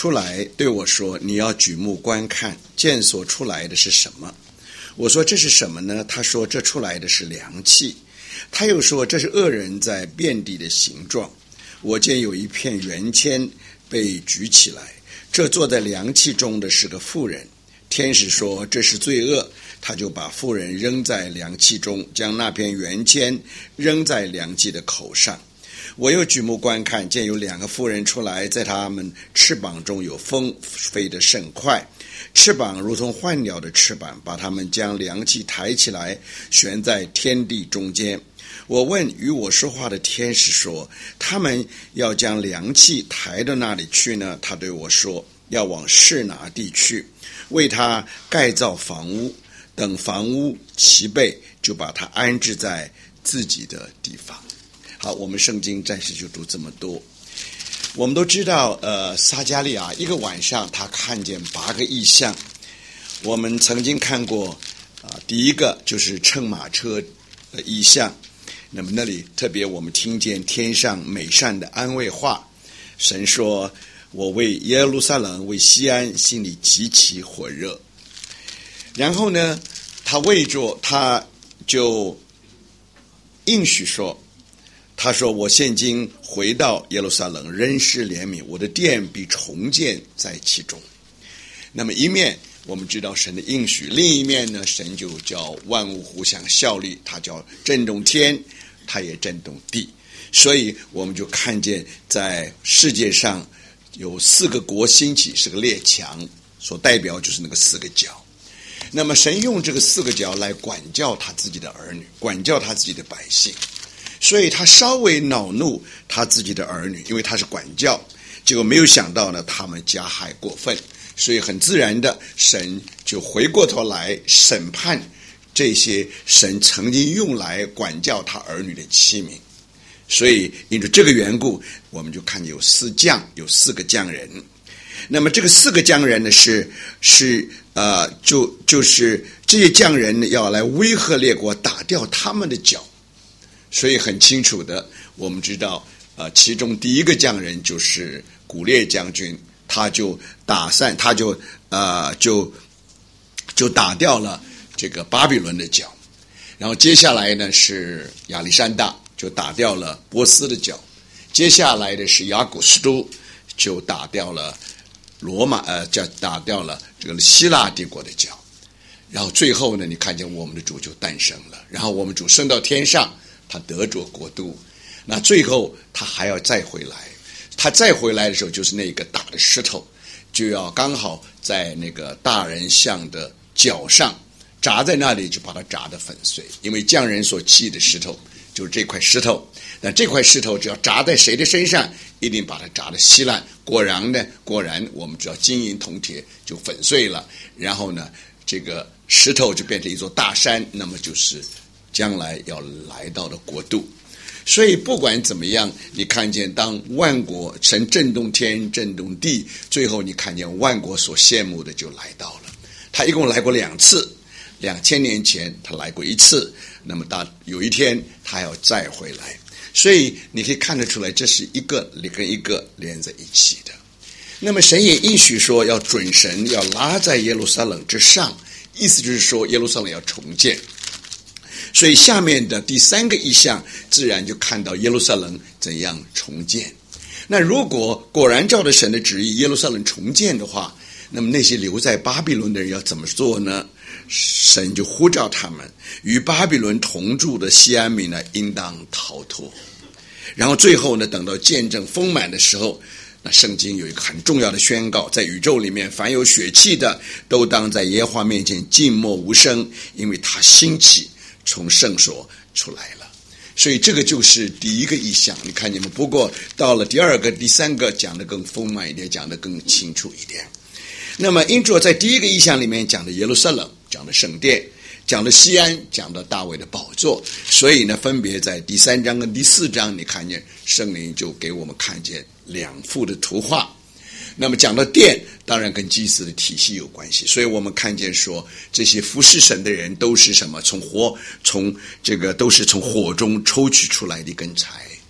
出来对我说，你要举目观看，见所出来的是什么？我说这是什么呢？他说这出来的是凉气。他又说这是恶人在遍地的形状。我见有一片圆签被举起来，这坐在凉气中的是个妇人。天使说这是罪恶，他就把妇人扔在凉气中，将那片圆签扔在凉气的口上。我又举目观看，见有2个妇人出来，在他们翅膀中有风，飞得甚快，翅膀如同鹳鸟的翅膀，把他们将凉气抬起来，悬在天地中间。我问与我说话的天使说，他们要将凉气抬到哪里去呢？他对我说，要往示拿地去，为他盖造房屋，等房屋齐备，就把它安置在自己的地方。好，我们圣经暂时就读这么多。我们都知道撒迦利亚一个晚上他看见8个异象。我们曾经看过第一个就是乘马车的异象。那么那里特别我们听见天上美善的安慰话，神说，我为耶路撒冷为西安心里极其火热。然后呢他就应许说，他说我现今回到耶路撒冷，仍是怜悯，我的殿必重建在其中。那么一面我们知道神的应许，另一面呢，神就叫万物互相效力，他叫震动天，他也震动地。所以我们就看见在世界上有4个国兴起，是个列强，所代表就是那个4个角。那么神用这个4个角来管教他自己的儿女，管教他自己的百姓。所以他稍微恼怒他自己的儿女，因为他是管教，结果没有想到呢，他们加害过分，所以很自然的神就回过头来审判这些神曾经用来管教他儿女的器皿。所以因着这个缘故，我们就看见有4个匠人。那么这个4个匠人呢就是这些匠人要来威吓列国，打掉他们的脚。所以很清楚的我们知道其中第一个匠人就是古列将军，他就打掉了这个巴比伦的脚。然后接下来呢是亚历山大，就打掉了波斯的脚。接下来的是亚古斯都，就打掉了打掉了这个希腊帝国的脚。然后最后呢，你看见我们的主就诞生了，然后我们主升到天上，他得着国度。那最后他还要再回来，他再回来的时候，就是那个大的石头就要刚好在那个大人像的脚上砸在那里，就把它砸得粉碎。因为匠人所砌的石头就是这块石头，那这块石头只要砸在谁的身上，一定把它砸得稀烂。果然我们知道金银铜铁就粉碎了，然后呢这个石头就变成一座大山，那么就是将来要来到的国度。所以不管怎么样，你看见当万国神震动天震动地，最后你看见万国所羡慕的就来到了。他一共来过2次，2000年前他来过1次，那么有一天他要再回来。所以你可以看得出来，这是一个跟一个连在一起的。那么神也应许说要准神要拉在耶路撒冷之上，意思就是说耶路撒冷要重建。所以下面的第3个异象自然就看到耶路撒冷怎样重建。那如果果然照着神的旨意耶路撒冷重建的话，那么那些留在巴比伦的人要怎么做呢？神就呼召他们，与巴比伦同住的西安民呢应当逃脱。然后最后呢，等到见证丰满的时候，那圣经有一个很重要的宣告，在宇宙里面凡有血气的都当在耶和华面前静默无声，因为他兴起从圣所出来了。所以这个就是第一个异象，你看见吗？不过到了第2个第3个讲得更丰满一点，讲得更清楚一点。那么因着在第一个异象里面讲的耶路撒冷，讲的圣殿，讲的西安，讲的大卫的宝座，所以呢分别在第3章跟第4章，你看见圣灵就给我们看见2幅的图画。那么讲到殿，当然跟祭司的体系有关系，所以我们看见说这些服侍神的人都是什么？都是从火中抽取出来的一根柴。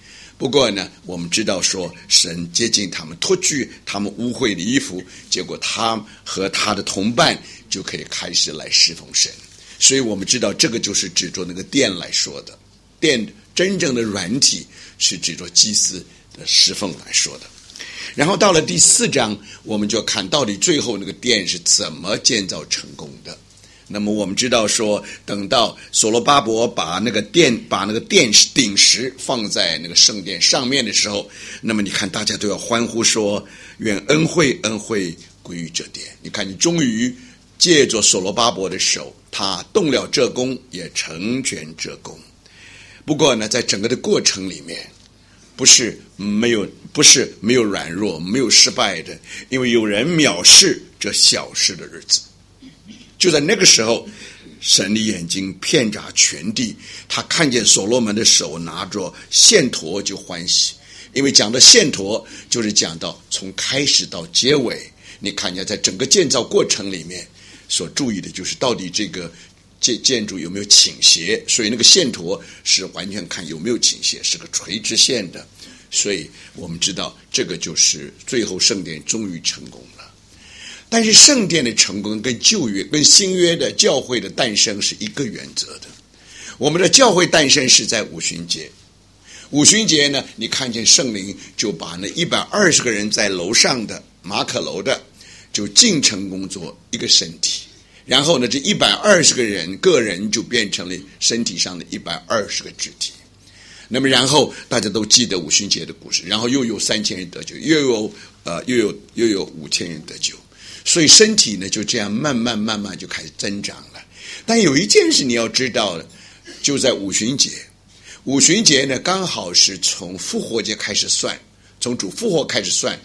不过呢，我们知道说神接近他们，脱去他们污秽的衣服，结果他和他的同伴就可以开始来侍奉神。所以我们知道这个就是指着那个殿来说的，殿真正的软体是指着祭司的侍奉来说的。然后到了第4章，我们就看到底最后那个殿是怎么建造成功的。那么我们知道说，等到所罗巴伯把那个殿顶石放在那个圣殿上面的时候，那么你看大家都要欢呼说，愿恩惠归于这殿。你看你终于借着所罗巴伯的手，他动了这功，也成全这功。不过呢，在整个的过程里面，不是没有软弱，没有失败的，因为有人藐视这小事的日子。就在那个时候，神的眼睛遍察全地，他看见所罗门的手拿着线砣就欢喜。因为讲到线砣，就是讲到从开始到结尾，你看见在整个建造过程里面所注意的就是到底这个建筑有没有倾斜，所以那个线砣是完全看有没有倾斜，是个垂直线的。所以我们知道这个就是最后圣殿终于成功了。但是圣殿的成功跟旧约跟新约的教会的诞生是一个原则的。我们的教会诞生是在五旬节，五旬节呢，你看见圣灵就把那120个人在楼上的马可楼的就进城工作一个身体，然后呢这120个人个人就变成了身体上的120个肢体。那么然后大家都记得五旬节的故事，然后又有3000人得救，又有5000人得救。所以身体呢就这样慢慢就开始增长了。但有一件事你要知道的，就在五旬节，五旬节呢刚好是从复活节开始算，从主复活开始算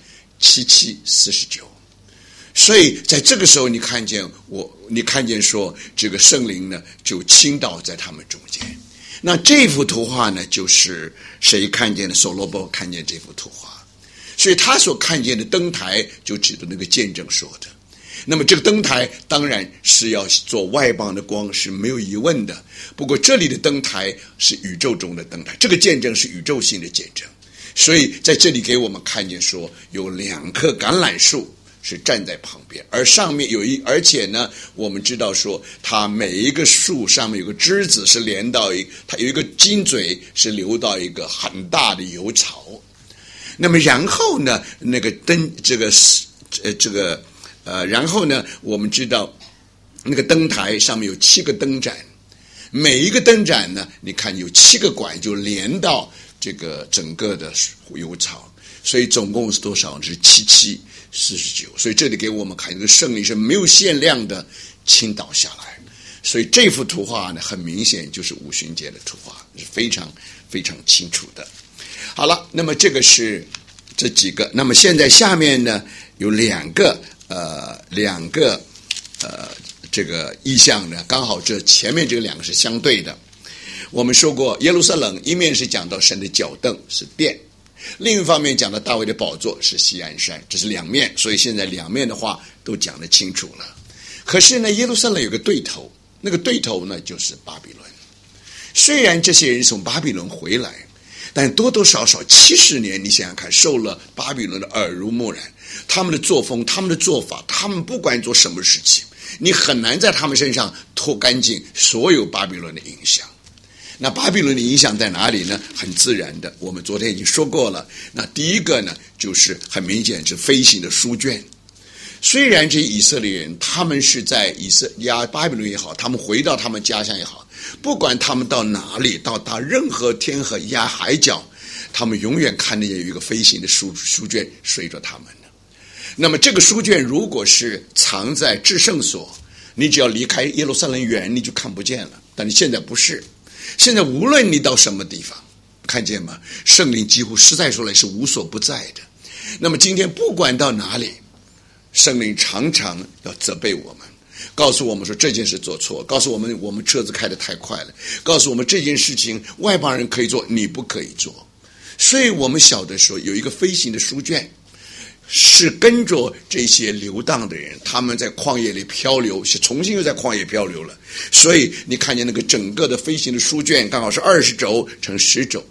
7749。所以在这个时候你看见说这个圣灵呢就倾倒在他们中间。那这幅图画呢就是谁看见的？所罗巴伯看见这幅图画，所以他所看见的灯台就指的那个见证说的。那么这个灯台当然是要做外邦的光，是没有疑问的。不过这里的灯台是宇宙中的灯台，这个见证是宇宙性的见证。所以在这里给我们看见说有2棵橄榄树是站在旁边，而上面而且呢我们知道说它每一个树上面有个枝子是连到它有一个金嘴是流到一个很大的油槽。那么然后呢那个然后呢我们知道那个灯台上面有7个灯盏，每一个灯盏呢你看有7个管就连到这个整个的油槽，所以总共是多少？是7749。所以这里给我们看这个圣灵是没有限量的倾倒下来。所以这幅图画呢很明显就是五旬节的图画，是非常非常清楚的。好了，那么这个是这几个。那么现在下面呢有两个这个意象呢，刚好这前面这2个是相对的。我们说过耶路撒冷一面是讲到神的脚凳是殿，另一方面讲到大卫的宝座是锡安山，这是2面，所以现在2面的话都讲得清楚了。可是呢耶路撒冷有个对头，那个对头呢就是巴比伦。虽然这些人从巴比伦回来，但多多少少70年，你想想看，受了巴比伦的耳濡目染，他们的作风，他们的做法，他们不管做什么事情，你很难在他们身上脱干净所有巴比伦的影响。那巴比伦的影响在哪里呢？很自然的，我们昨天已经说过了。那第一个呢，就是很明显是飞行的书卷。虽然这些以色列人他们是在巴比伦也好，他们回到他们家乡也好，不管他们到哪里，到达任何天河海角，他们永远看见有一个飞行的书卷随着他们的。那么这个书卷如果是藏在至圣所，你只要离开耶路撒冷远你就看不见了。但是现在不是，现在无论你到什么地方，看见吗？圣灵几乎实在说来是无所不在的。那么今天不管到哪里，圣灵常常要责备我们，告诉我们说这件事做错，告诉我们车子开得太快了，告诉我们这件事情外邦人可以做，你不可以做。所以我们晓得说有一个飞行的书卷是跟着这些流荡的人，他们在旷野里漂流，重新又在旷野漂流了。所以你看见那个整个的飞行的书卷刚好是20轴乘10轴，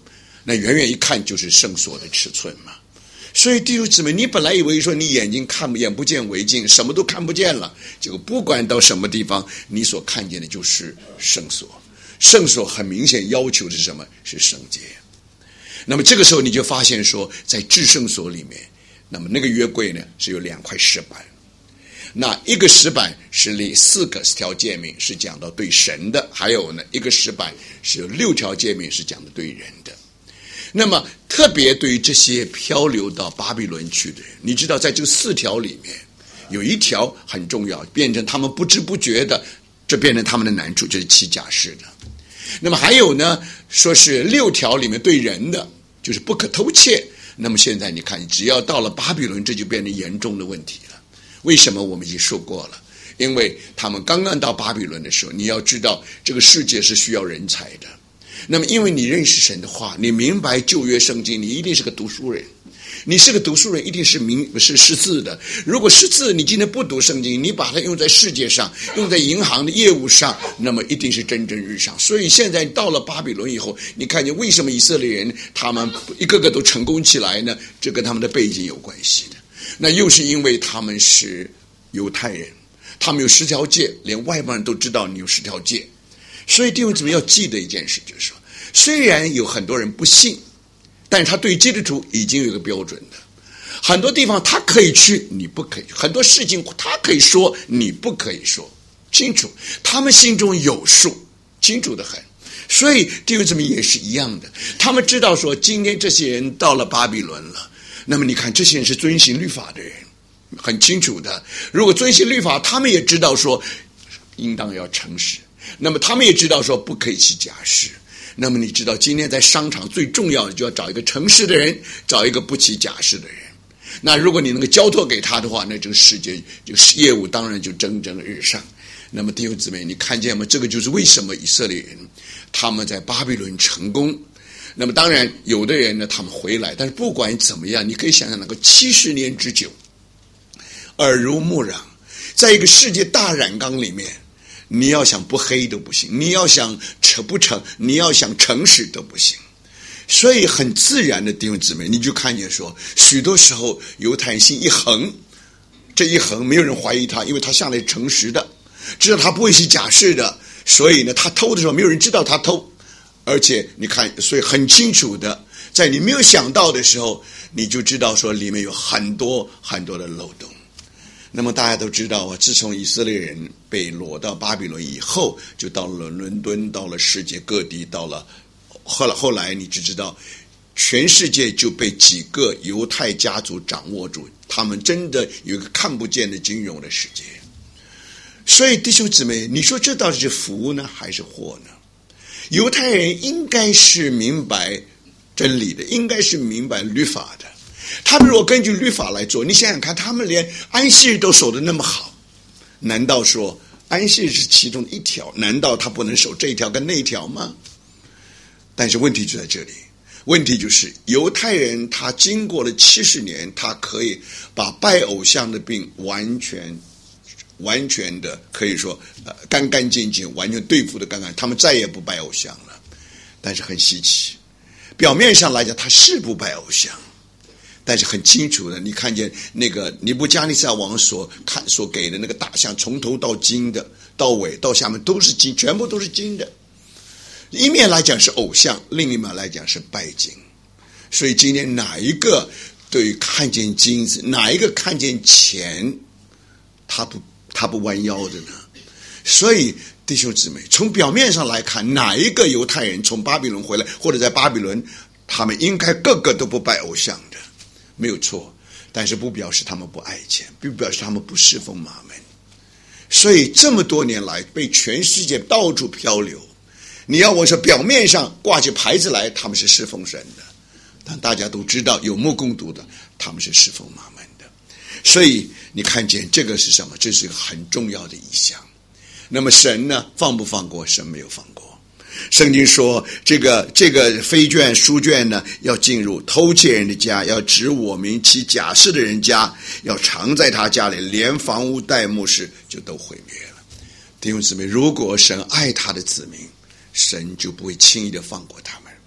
那远远一看就是圣所的尺寸嘛。所以弟兄姊妹，你本来以为说你眼不见为净，什么都看不见了，结果不管到什么地方，你所看见的就是圣所。圣所很明显要求的是什么？是圣洁。那么这个时候你就发现说，在至圣所里面，那么那个约柜呢是有2块石板，那一个石板是4条诫命是讲到对神的，还有呢一个石板是有6条诫命是讲的对人的。那么特别对于这些漂流到巴比伦去的人，你知道在这4条里面有1条很重要，变成他们不知不觉的，这变成他们的难处，就是起假誓的。那么还有呢，说是6条里面对人的就是不可偷窃。那么现在你看，只要到了巴比伦，这就变成严重的问题了。为什么？我们已经说过了，因为他们刚刚到巴比伦的时候，你要知道这个世界是需要人才的。那么因为你认识神的话，你明白旧约圣经，你一定是个读书人。你是个读书人，一定是识字的。如果识字，你今天不读圣经，你把它用在世界上，用在银行的业务上，那么一定是蒸蒸日上。所以现在到了巴比伦以后，你看见为什么以色列人他们一个个都成功起来呢？这跟他们的背景有关系的。那又是因为他们是犹太人，他们有10条诫，连外邦人都知道你有10条诫。所以弟兄姊妹要记得一件事，就是说，虽然有很多人不信，但是他对基督徒已经有一个标准的。很多地方他可以去，你不可以；很多事情他可以说，你不可以说，清楚。他们心中有数，清楚得很。所以弟兄姊妹也是一样的，他们知道说，今天这些人到了巴比伦了，那么你看这些人是遵行律法的人，很清楚的。如果遵行律法，他们也知道说应当要诚实，那么他们也知道说不可以起假誓。那么你知道今天在商场最重要的就要找一个诚实的人，找一个不起假誓的人。那如果你能够交托给他的话，那这个世界就业务当然就蒸蒸日上。那么弟兄姊妹，你看见吗？这个就是为什么以色列人他们在巴比伦成功。那么当然有的人呢他们回来，但是不管怎么样，你可以想想能够70年之久耳濡目染，在一个世界大染缸里面，你要想不黑都不行，你要想不成，你要想诚实都不行。所以很自然的弟兄姊妹，你就看见说，许多时候犹太人心一横，这一横没有人怀疑他，因为他向来诚实的，知道他不会是假誓的，所以呢他偷的时候没有人知道他偷。而且你看，所以很清楚的，在你没有想到的时候，你就知道说里面有很多很多的漏洞。那么大家都知道啊，自从以色列人被掳到巴比伦以后，就到了伦敦，到了世界各地，到了后来你就知道，全世界就被几个犹太家族掌握住，他们真的有一个看不见的金融的世界。所以弟兄姊妹，你说这到底是福呢还是祸呢？犹太人应该是明白真理的，应该是明白律法的。他们如果根据律法来做，你想想看，他们连安息日都守得那么好，难道说安息日是其中的一条，难道他不能守这一条跟那一条吗？但是问题就在这里，问题就是犹太人他经过了70年，他可以把拜偶像的病完全的可以说干干净净，完全对付的干干，他们再也不拜偶像了。但是很稀奇，表面上来讲他是不拜偶像，但是很清楚的，你看见那个尼布加尼撒王所给的那个大像，从头到筋的，到尾到下面都是金，全部都是金的。一面来讲是偶像，另一面来讲是拜金。所以今天哪一个对看见金子，哪一个看见钱，他不弯腰的呢？所以弟兄姊妹，从表面上来看，哪一个犹太人从巴比伦回来，或者在巴比伦，他们应该个个都不拜偶像的，没有错。但是不表示他们不爱钱，不表示他们不侍奉马门。所以这么多年来被全世界到处漂流，你要我说表面上挂起牌子来他们是侍奉神的，但大家都知道有目共睹的，他们是侍奉马门的。所以你看见这个是什么？这是一个很重要的意象。那么神呢，放不放过？神没有放过。圣经说这个飞卷书卷呢，要进入偷窃人的家，要指我名起假誓的人家，要藏在他家里，连房屋带牧师就都毁灭了。弟兄姊妹，如果神爱他的子民，神就不会轻易的放过他们。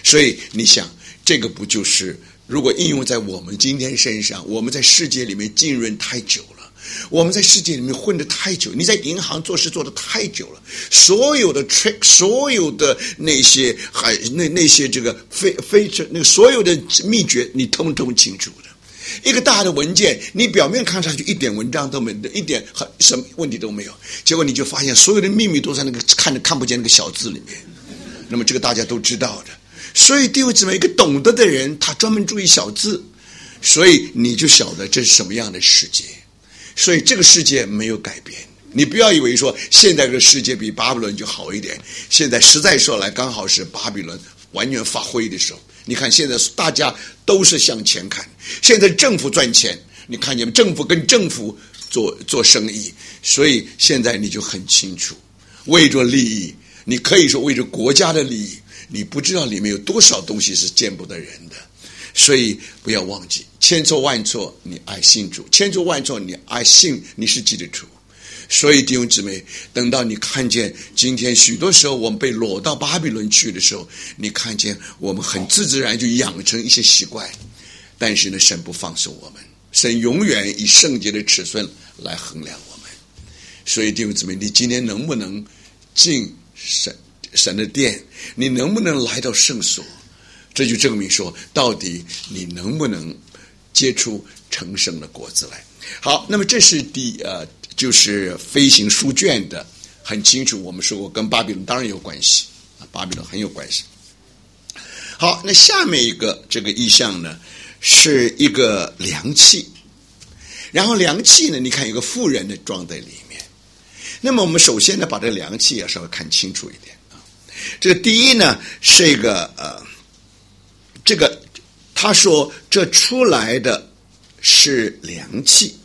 所以你想，这个不就是如果应用在我们今天身上，我们在世界里面浸润太久了，我们在世界里面混得太久，你在银行做事做得太久了，所有的 trick， 所有的那些那些这个那个所有的秘诀，你通通清楚的。一个大的文件，你表面看上去一点文章都没有，一点什么问题都没有，结果你就发现所有的秘密都在那个看不见那个小字里面。那么这个大家都知道的。所以弟兄姊妹，一个懂得的人，他专门注意小字，所以你就晓得这是什么样的世界。所以这个世界没有改变，你不要以为说现在这个世界比巴比伦就好一点，现在实在说来刚好是巴比伦完全发挥的时候。你看现在大家都是向前看，现在政府赚钱，你看见政府跟政府做生意，所以现在你就很清楚，为着利益，你可以说为着国家的利益，你不知道里面有多少东西是见不得人的。所以不要忘记，千错万错你爱信主，千错万错你爱信你是基督徒。所以弟兄姊妹，等到你看见今天许多时候我们被掳到巴比伦去的时候，你看见我们很自然就养成一些习惯，但是呢，神不放手我们，神永远以圣洁的尺寸来衡量我们。所以弟兄姊妹，你今天能不能进神的殿，你能不能来到圣所，这就证明说到底你能不能结出成圣的果子来。好，那么这是就是飞行书卷的，很清楚我们说过跟巴比伦当然有关系，巴比伦很有关系。好，那下面一个这个意象呢，是一个量器，然后量器呢，你看有个妇人的装在里面。那么我们首先呢，把这个量器要稍微看清楚一点啊。这个第一呢，是一个这个他说这出来的是量器，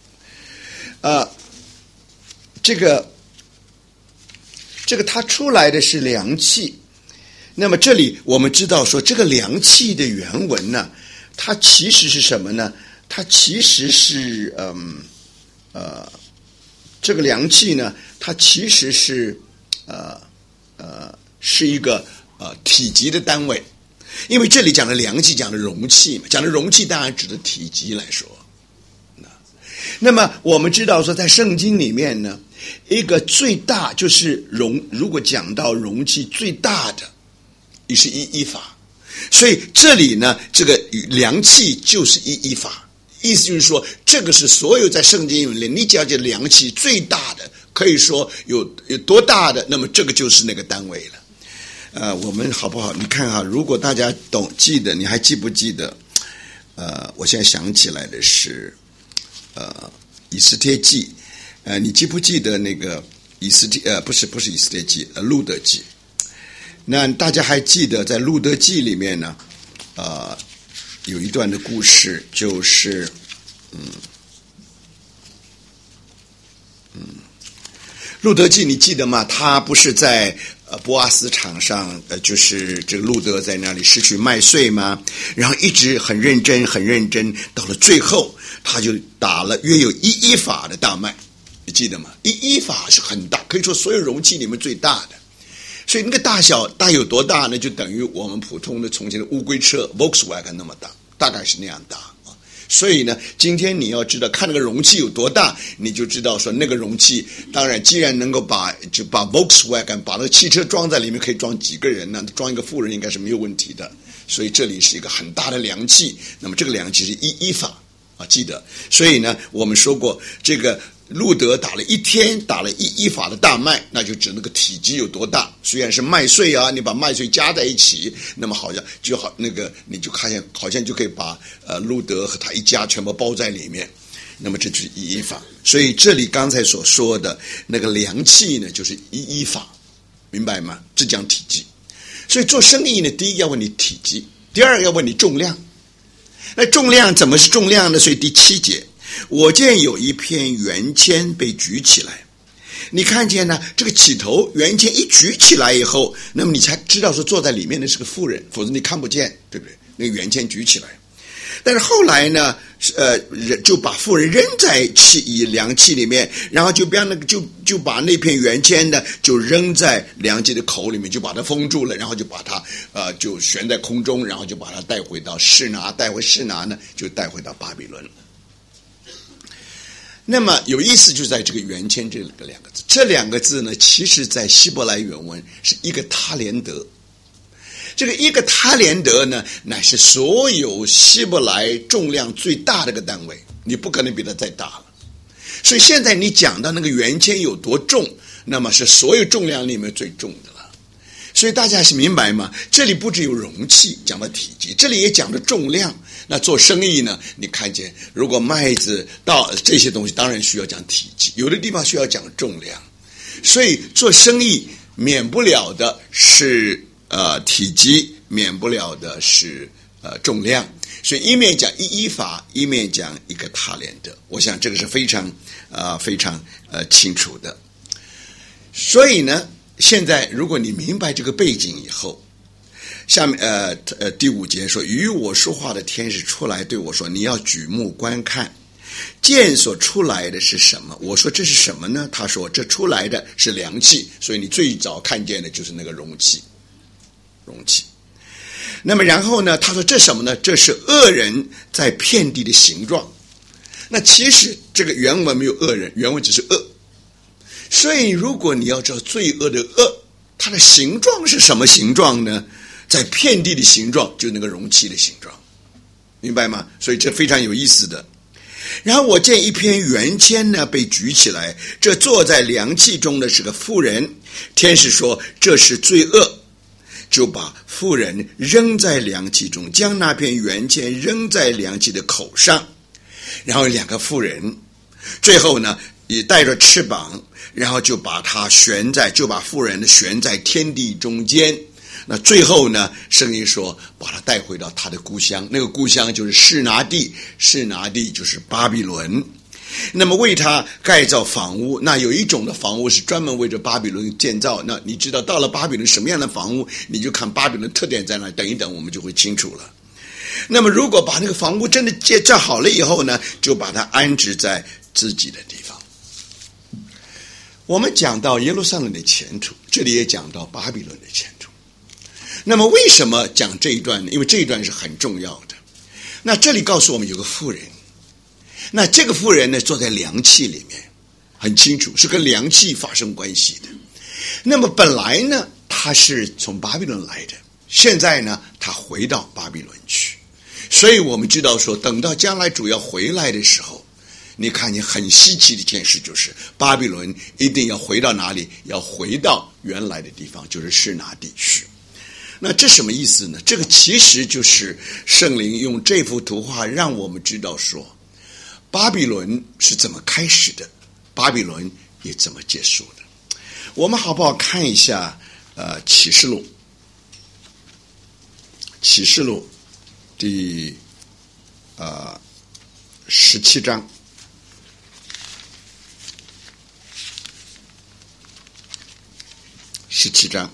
这个它出来的是量器。那么这里我们知道说，这个量器的原文呢，它其实是什么呢？它其实是这个量器呢，它其实是是一个体积的单位。因为这里讲的量器讲的容器嘛，讲的容器当然指的体积来说。那么我们知道说，在圣经里面呢，一个最大就是如果讲到容器最大的也是依法，所以这里呢，这个量器就是依法，意思就是说，这个是所有在圣经里面，你只要讲量器最大的，可以说有多大的，那么这个就是那个单位了。我们好不好？你看哈，如果大家记得，你还记不记得？我现在想起来的是。以斯帖记，你记不记得那个不是以斯帖记，路德记？那大家还记得在路德记里面呢，有一段的故事，就是路德记你记得吗？他不是在波阿斯场上，就是这个路德在那里失去麦穗吗？然后一直很认真，到了最后，他就打了约有1伊法的大麦，你记得吗？1伊法是很大，可以说所有容器里面最大的。所以那个大小大有多大呢？就等于我们普通的从前的乌龟车 Volkswagen 那么大，大概是那样大。所以呢，今天你要知道看那个容器有多大，你就知道说那个容器，当然既然能够把 Volkswagen 把那个汽车装在里面，可以装几个人呢？装一个妇人应该是没有问题的。所以这里是一个很大的量器，那么这个量器是依法啊，记得。所以呢，我们说过这个路德打了1天，打了1伊法的大麦，那就指那个体积有多大。虽然是麦穗啊，你把麦穗加在一起，那么好像就好，那个你就看见好像就可以把路德和他一家全部包在里面。那么这就是1伊法。所以这里刚才所说的那个量器呢，就是1伊法，明白吗？这讲体积。所以做生意呢，第一要问你体积，第二要问你重量。那重量怎么是重量呢？所以第7节。我见有一片圆签被举起来，你看见呢？这个起头圆签一举起来以后，那么你才知道说坐在里面的是个妇人，否则你看不见，对不对？那个圆签举起来， 但是后来呢，就把妇人扔在量器里面，然后就把那片圆签呢，就扔在量器的口里面，就把它封住了，然后就把它就悬在空中，然后就把它带回到示拿，带回示拿呢，就带回到巴比伦。那么有意思就在这个圆签这两个字，这两个字呢，其实在希伯来原文是一个他连德。这个一个他连德呢，乃是所有希伯来重量最大的一个单位，你不可能比它再大了。所以现在你讲到那个圆签有多重，那么是所有重量里面最重的了。所以大家是明白吗？这里不只有容器讲到体积，这里也讲的重量。那做生意呢，你看见如果麦子到这些东西当然需要讲体积，有的地方需要讲重量。所以做生意免不了的是体积，免不了的是重量。所以一面讲一法，一面讲一个他连德，我想这个是非常清楚的。所以呢，现在如果你明白这个背景以后，下面第5节说，与我说话的天使出来对我说，你要举目观看，见所出来的是什么？我说这是什么呢？他说这出来的是量器，所以你最早看见的就是那个容器。那么然后呢，他说这什么呢？这是恶人在遍地的形状。那其实这个原文没有恶人，原文只是恶。所以如果你要知道罪恶的恶，它的形状是什么形状呢？在遍地的形状，就是那个容器的形状，明白吗？所以这非常有意思的。然后我见一片圆签呢被举起来，这坐在量器中的是个妇人。天使说这是罪恶，就把妇人扔在量器中，将那片圆签扔在量器的口上。然后2个妇人最后呢也带着翅膀，然后就把妇人悬在天地中间。那最后呢，圣经说把他带回到他的故乡，那个故乡就是示拿地，示拿地就是巴比伦。那么为他盖造房屋，那有一种的房屋是专门为着巴比伦建造。那你知道到了巴比伦什么样的房屋，你就看巴比伦特点在哪，等一等我们就会清楚了。那么如果把那个房屋真的建造好了以后呢，就把它安置在自己的地方。我们讲到耶路撒冷的前途，这里也讲到巴比伦的前途。那么为什么讲这一段呢？因为这一段是很重要的。那这里告诉我们有个妇人，那这个妇人呢坐在量器里面，很清楚是跟量器发生关系的。那么本来呢她是从巴比伦来的，现在呢她回到巴比伦去。所以我们知道说，等到将来主要回来的时候，你看见很稀奇的一件事，就是巴比伦一定要回到哪里？要回到原来的地方，就是示拿地区。那这什么意思呢？这个其实就是圣灵用这幅图画让我们知道说，巴比伦是怎么开始的，巴比伦也怎么结束的。我们好不好看一下启示录第17章。17章，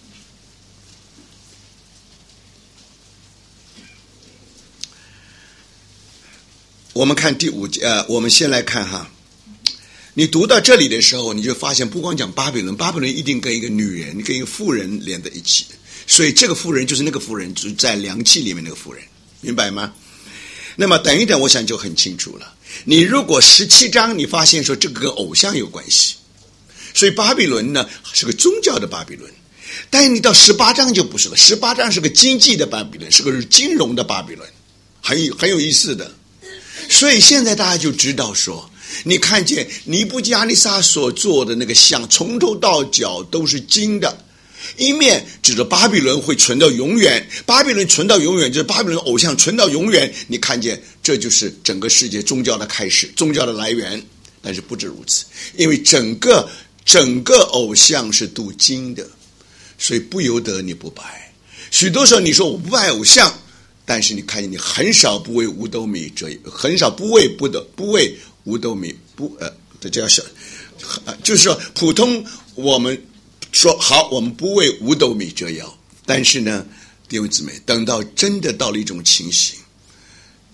我们看第5节，我们先来看哈。你读到这里的时候，你就发现不光讲巴比伦，巴比伦一定跟一个女人、跟一个妇人连在一起的。所以这个妇人就是那个妇人，就是在量器里面那个妇人，明白吗？那么等一等，我想就很清楚了。你如果17章你发现说这个跟偶像有关系，所以巴比伦呢是个宗教的巴比伦。但是你到18章就不是了，18章是个经济的巴比伦，是个金融的巴比伦，很有意思的。所以现在大家就知道说，你看见尼布甲尼撒所做的那个像，从头到脚都是金的，一面指着巴比伦会存到永远，巴比伦存到永远就是巴比伦偶像存到永远。你看见这就是整个世界宗教的开始，宗教的来源。但是不止如此，因为整个偶像是镀金的，所以不由得你不拜。许多时候你说我不拜偶像，但是你看见你很少不为五斗米折腰，很少不为五斗米这叫小，就是说普通我们说好，我们不为五斗米折腰。但是呢，弟兄姊妹，等到真的到了一种情形，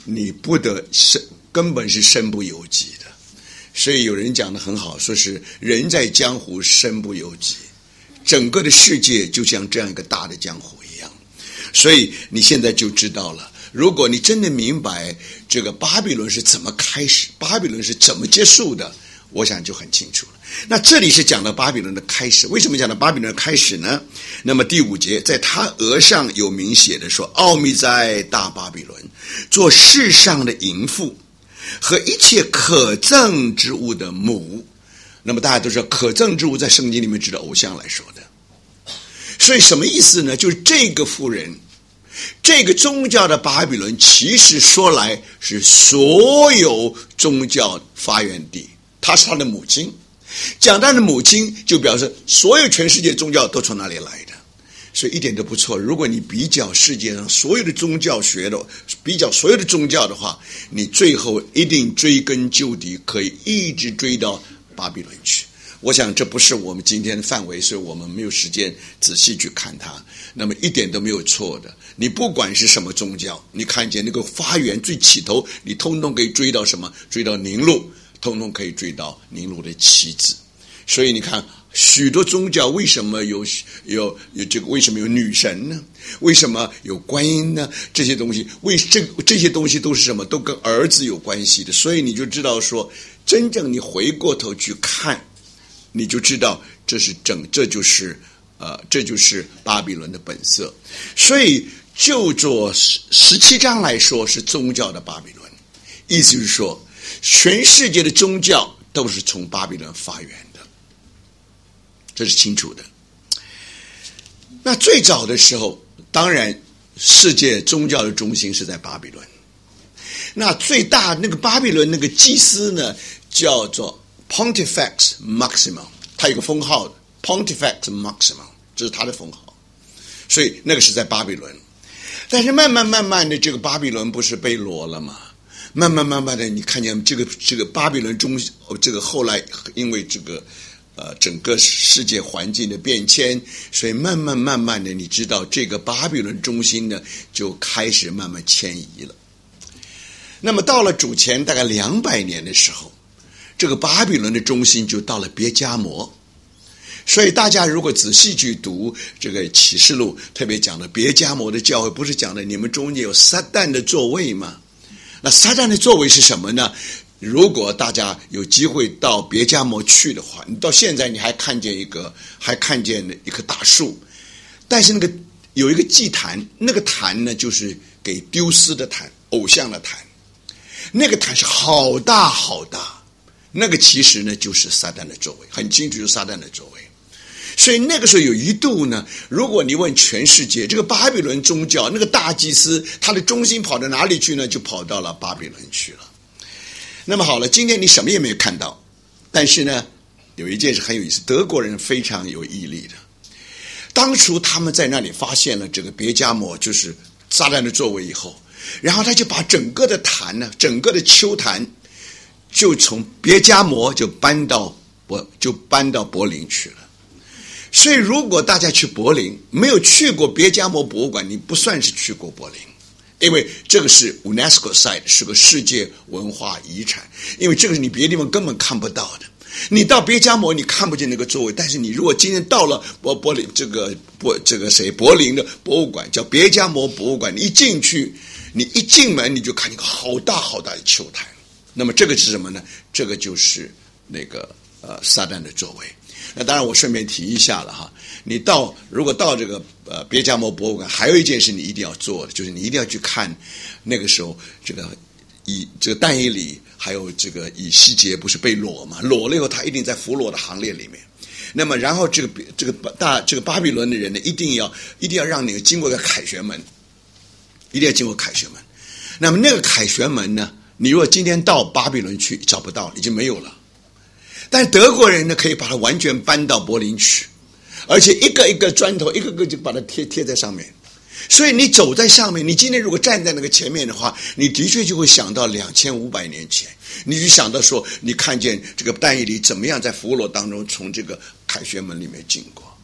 你根本是身不由己的。所以有人讲得很好，说是人在江湖身不由己，整个的世界就像这样一个大的江湖一样。所以你现在就知道了，如果你真的明白这个巴比伦是怎么开始，巴比伦是怎么结束的，我想就很清楚了。那这里是讲到巴比伦的开始，为什么讲到巴比伦的开始呢？那么第5节，在他额上有明写的说，奥秘在大巴比伦，做世上的淫妇和一切可憎之物的母。那么大家都知道，可憎之物在圣经里面指的偶像来说的。所以什么意思呢？就是这个妇人，这个宗教的巴比伦，其实说来是所有宗教发源地，她是他的母亲。讲他的母亲，就表示所有全世界宗教都从那里来的，所以一点都不错。如果你比较世界上所有的宗教学的，比较所有的宗教的话，你最后一定追根究底，可以一直追到巴比伦去。我想这不是我们今天的范围，所以我们没有时间仔细去看它。那么一点都没有错的，你不管是什么宗教，你看见那个发源最起头，你通通可以追到什么？追到宁录，通通可以追到宁录的妻子。所以你看，许多宗教为什么有这个？为什么有女神呢？为什么有观音呢？这些东西，这些东西都是什么？都跟儿子有关系的。所以你就知道说，真正你回过头去看，你就知道这就是巴比伦的本色。所以就做17章来说，是宗教的巴比伦，意思是说，全世界的宗教都是从巴比伦发源的，这是清楚的。那最早的时候，当然世界宗教的中心是在巴比伦。那最大那个巴比伦那个祭司呢，叫做 Pontifex Maximus， 他有个封号的 Pontifex Maximus， 这是他的封号。所以那个是在巴比伦。但是慢慢的，这个巴比伦不是被掳了吗？慢慢的，你看见这个巴比伦这个后来因为这个整个世界环境的变迁，所以慢慢的，你知道这个巴比伦中心呢就开始慢慢迁移了。那么到了主前大概200年的时候，这个巴比伦的中心就到了别迦摩。所以大家如果仔细去读这个启示录，特别讲的别迦摩的教会，不是讲的你们中间有撒旦的座位吗？那撒旦的座位是什么呢？如果大家有机会到别迦摩去的话，你到现在你还看见一棵大树，但是那个有一个祭坛，那个坛呢就是给丢失的坛，偶像的坛，那个坛是好大好大，那个其实呢就是撒旦的座位，很清楚就是撒旦的座位。所以那个时候有一度呢，如果你问全世界，这个巴比伦宗教那个大祭司他的中心跑到哪里去呢？就跑到了巴比伦去了。那么好了，今天你什么也没有看到，但是呢有一件事很有意思，德国人非常有毅力的。当初他们在那里发现了这个别迦摩就是撒旦的座位以后，然后他就把整个的坛呢，整个的丘坛就从别迦摩就搬到柏林去了。所以如果大家去柏林没有去过别迦摩博物馆，你不算是去过柏林，因为这个是 UNESCO site， 是个世界文化遗产，因为这个是你别的地方根本看不到的。你到别迦摩你看不见那个座位，但是你如果今天到了柏林的博物馆，叫别迦摩博物馆，你一进去，你一进门你就看见一个好大好大的丘坛。那么这个是什么呢？这个就是那个撒旦的座位。那当然我顺便提一下了哈，你如果到这个别迦摩博物馆，还有一件事你一定要做的，就是你一定要去看那个时候这个但以理还有这个以西结不是被掳嘛，掳了以后他一定在俘虏的行列里面。那么然后这个巴比伦的人呢，一定要让你经过个凯旋门，一定要经过凯旋门。那么那个凯旋门呢，你如果今天到巴比伦去找不到，已经没有了。但是德国人呢，可以把它完全搬到柏林去，而且一个一个砖头，一个个就把它贴在上面。所以你走在上面，你今天如果站在那个前面的话，你的确就会想到2500年前，你就想到说，你看见这个但以理怎么样在俘虏当中从这个凯旋门里面经过。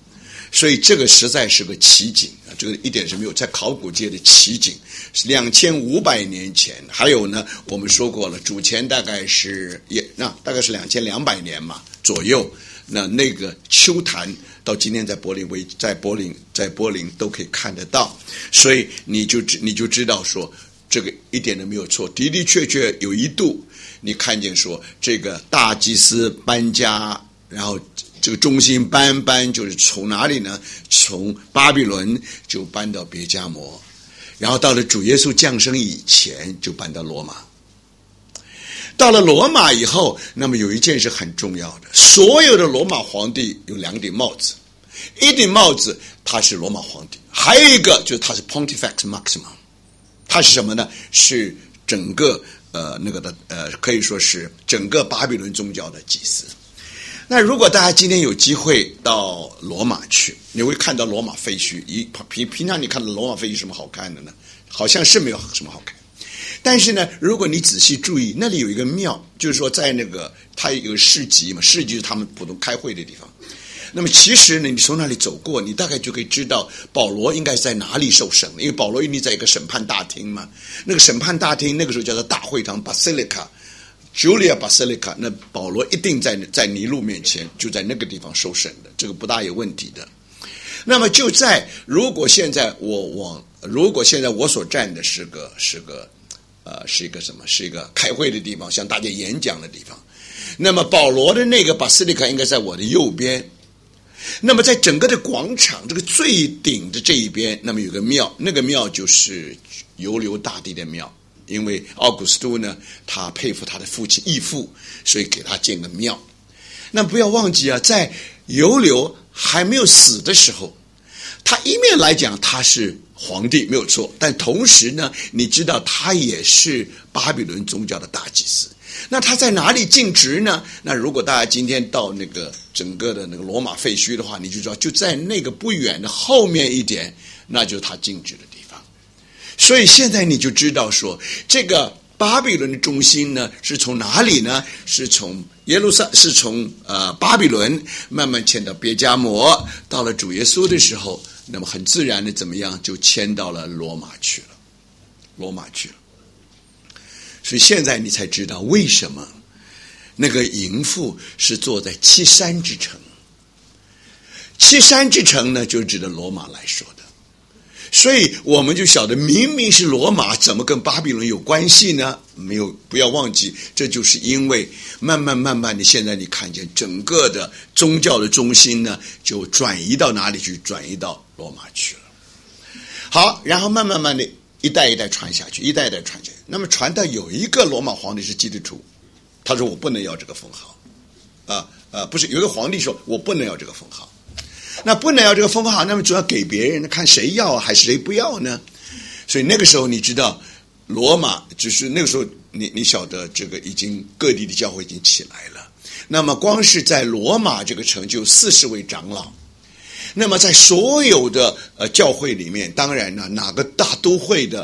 所以这个实在是个奇景啊，这个一点是没有在考古界的奇景。是2500年前，还有呢，我们说过了，主前大概是大概是2200年嘛左右。那个丘坛到今天在柏林都可以看得到，所以你就知道说这个一点都没有错，的的确确有一度你看见说这个大祭司搬家，然后这个中心搬就是从哪里呢？从巴比伦就搬到别迦摩，然后到了主耶稣降生以前就搬到罗马。到了罗马以后，那么有一件事很重要的，所有的罗马皇帝有2顶帽子，一顶帽子他是罗马皇帝，还有一个就是他是 Pontifex Maximus， 他是什么呢？是整个可以说是整个巴比伦宗教的祭司。那如果大家今天有机会到罗马去，你会看到罗马废墟。平常你看到罗马废墟什么好看的呢？好像是没有什么好看。但是呢，如果你仔细注意，那里有一个庙，就是说在那个它有市集嘛，市集是他们普通开会的地方。那么其实呢，你从那里走过，你大概就可以知道保罗应该在哪里受审，因为保罗一定在一个审判大厅嘛。那个审判大厅那个时候叫做大会堂 Basilica Julia Basilica， 那保罗一定在尼禄面前就在那个地方受审的，这个不大有问题的。那么就在如果现在我所站的是一个什么？是一个开会的地方，向大家演讲的地方。那么保罗的那个巴斯利卡应该在我的右边。那么在整个的广场这个最顶的这一边，那么有个庙，那个庙就是犹流大帝的庙。因为奥古斯都呢，他佩服他的父亲义父，所以给他建个庙。那不要忘记啊，在犹流还没有死的时候，他一面来讲他是皇帝没有错，但同时呢，你知道他也是巴比伦宗教的大祭司。那他在哪里尽职呢？那如果大家今天到那个整个的那个罗马废墟的话，你就知道就在那个不远的后面一点，那就是他尽职的地方。所以现在你就知道说，这个巴比伦的中心呢是从哪里呢？是从巴比伦慢慢迁到别迦摩，到了主耶稣的时候，那么很自然的怎么样就迁到了罗马去了。所以现在你才知道为什么那个淫妇是坐在七山之城。七山之城呢，就指的罗马来说的。所以我们就晓得，明明是罗马，怎么跟巴比伦有关系呢？没有，不要忘记，这就是因为慢慢的，现在你看见整个的宗教的中心呢，就转移到哪里去？转移到罗马去了。好，然后慢慢的一代一代传下去，那么传到有一个罗马皇帝是基督徒，他说我不能要这个封号，不是有一个皇帝说我不能要这个封号。那不能要这个封号，那么主要给别人，看谁要还是谁不要呢？所以那个时候你知道，罗马就是那个时候你晓得这个已经各地的教会已经起来了。那么光是在罗马这个城就有40位长老。那么在所有的教会里面，当然呢，哪个大都会的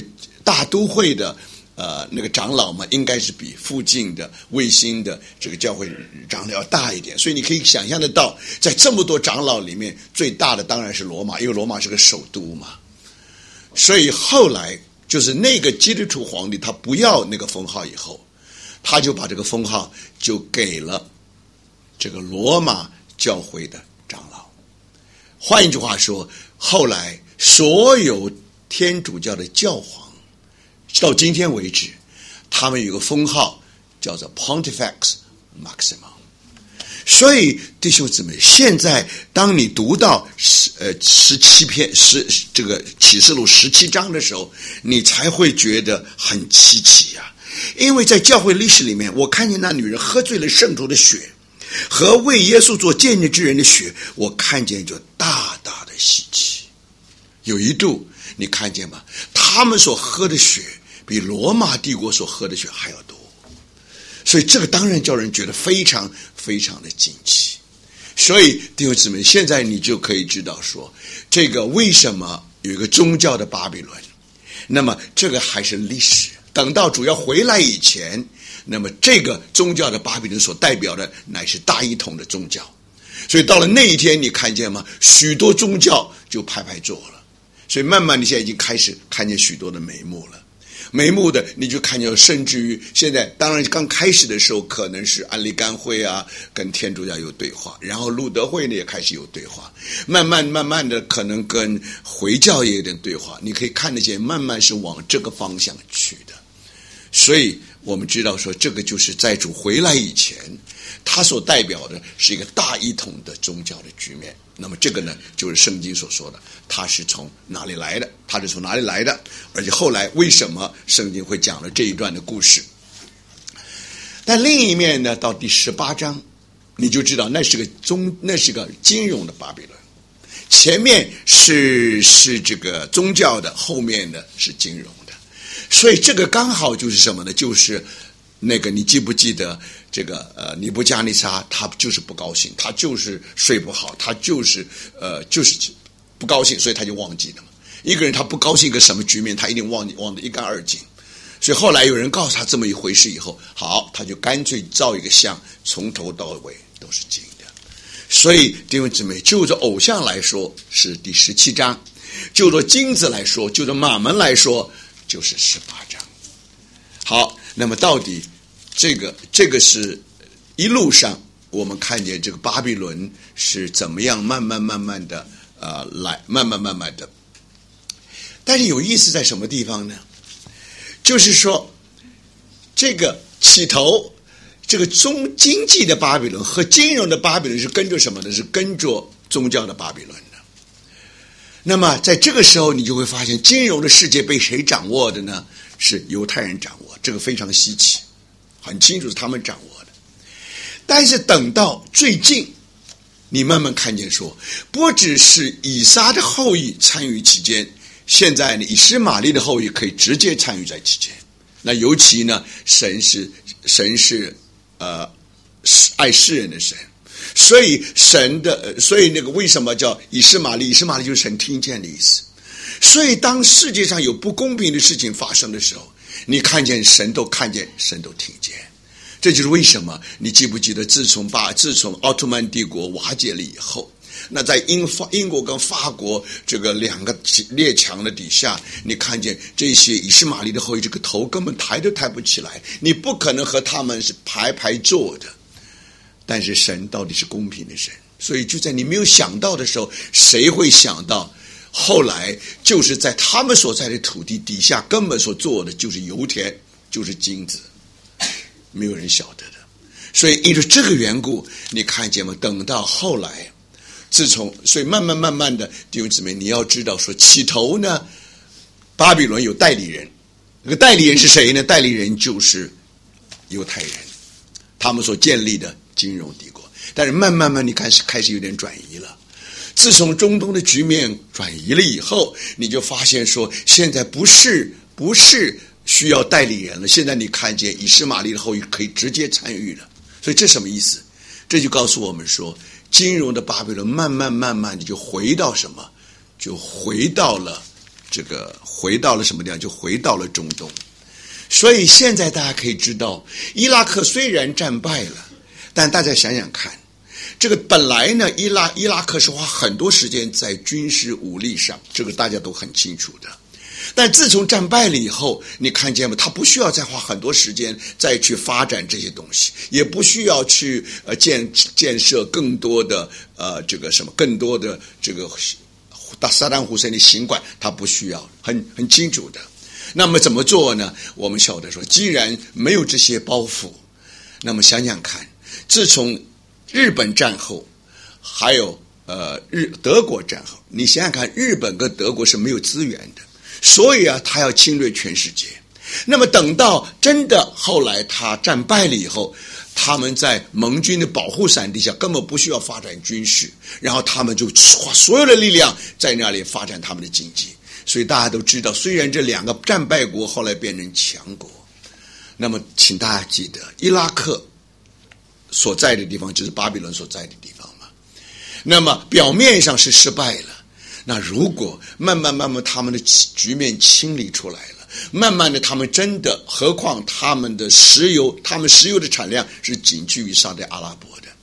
那个长老嘛，应该是比附近的卫星的这个教会长老要大一点，所以你可以想象得到，在这么多长老里面，最大的当然是罗马，因为罗马是个首都嘛。所以后来就是那个基督徒皇帝他不要那个封号以后，他就把这个封号就给了这个罗马教会的长老。换一句话说，后来所有天主教的教皇到今天为止，他们有个封号叫做 Pontifex Maximus。 所以弟兄姊妹，现在当你读到这个启示录17章的时候，你才会觉得很稀奇啊。因为在教会历史里面，我看见那女人喝醉了圣徒的血和为耶稣做见证之人的血，我看见就大大的稀奇。有一度你看见吗？他们所喝的血比罗马帝国所喝的血还要多，所以这个当然叫人觉得非常非常的惊奇。所以弟兄姊妹，现在你就可以知道说，这个为什么有一个宗教的巴比伦，那么这个还是历史。等到主要回来以前，那么这个宗教的巴比伦所代表的乃是大一统的宗教。 所以到了那一天，你看见吗？许多宗教就排坐了。所以慢慢你现在已经开始看见许多的眉目了。眉目的你就看见，甚至于现在当然刚开始的时候可能是安利甘会啊跟天主教有对话，然后路德会呢也开始有对话，慢慢的可能跟回教也有点对话，你可以看得见慢慢是往这个方向去的。所以我们知道说，这个就是在主回来以前他所代表的是一个大一统的宗教的局面。那么这个呢，就是圣经所说的，他是从哪里来的，他是从哪里来的，而且后来为什么圣经会讲了这一段的故事。但另一面呢，到第18章你就知道那是个金融的巴比伦，前面是这个宗教的，后面呢是金融的。所以这个刚好就是什么呢？就是那个你记不记得这个尼布加尼撒，他就是不高兴，他就是睡不好，他就是不高兴，所以他就忘记了嘛。一个人他不高兴一个什么局面，他一定忘得一干二净。所以后来有人告诉他这么一回事以后，好，他就干脆造一个像，从头到尾都是金的。所以弟兄姊妹，就着偶像来说是第17章，就着金子来说，就着马门来说就是18章。好，那么到底这个是一路上我们看见这个巴比伦是怎么样慢慢的慢慢的。但是有意思在什么地方呢？就是说这个起头这个经济的巴比伦和金融的巴比伦是跟着什么呢？是跟着宗教的巴比伦的。那么在这个时候你就会发现，金融的世界被谁掌握的呢？是犹太人掌握，这个非常稀奇，很清楚是他们掌握的。但是等到最近你慢慢看见说，不只是以撒的后裔参与其间，现在呢以实玛利的后裔可以直接参与在其间。那尤其呢神是爱世人的神，所以那个为什么叫以实玛利？以实玛利就是神听见的意思。所以当世界上有不公平的事情发生的时候，你看见神都看见，神都听见。这就是为什么你记不记得自从奥特曼帝国瓦解了以后，那在英国跟法国这个两个列强的底下，你看见这些以实玛利的后裔这个头根本抬都抬不起来，你不可能和他们是排坐的。但是神到底是公平的神，所以就在你没有想到的时候，谁会想到后来就是在他们所在的土地底下根本所做的就是油田，就是金子，没有人晓得的。所以因为这个缘故，你看见吗？等到后来所以慢慢的弟兄姊妹，你要知道说，起头呢巴比伦有代理人，那个代理人是谁呢？代理人就是犹太人，他们所建立的金融帝国。但是慢慢你开始有点转移了。自从中东的局面转移了以后，你就发现说，现在不是需要代理人了，现在你看见以实玛利的后裔可以直接参与了。所以这什么意思？这就告诉我们说，金融的巴比伦慢慢的就回到什么？就回到了什么地方？就回到了中东。所以现在大家可以知道，伊拉克虽然战败了，但大家想想看，这个本来呢，伊拉克是花很多时间在军事武力上，这个大家都很清楚的。但自从战败了以后，你看见吗？他不需要再花很多时间再去发展这些东西，也不需要去建设更多的更多的这个萨达姆胡塞的行馆，他不需要，很清楚的。那么怎么做呢？我们晓得说，既然没有这些包袱，那么想想看，自从日本战后，还有德国战后，你想想看，日本跟德国是没有资源的，所以他要侵略全世界。那么等到真的后来他战败了以后，他们在盟军的保护伞底下根本不需要发展军事，然后他们就花所有的力量在那里发展他们的经济。所以大家都知道，虽然这两个战败国后来变成强国，那么请大家记得，伊拉克所在的地方就是巴比伦所在的地方嘛。那么表面上是失败了，那如果慢慢他们的局面清理出来了，慢慢的他们真的，何况他们石油的产量是仅居于沙特阿拉伯的。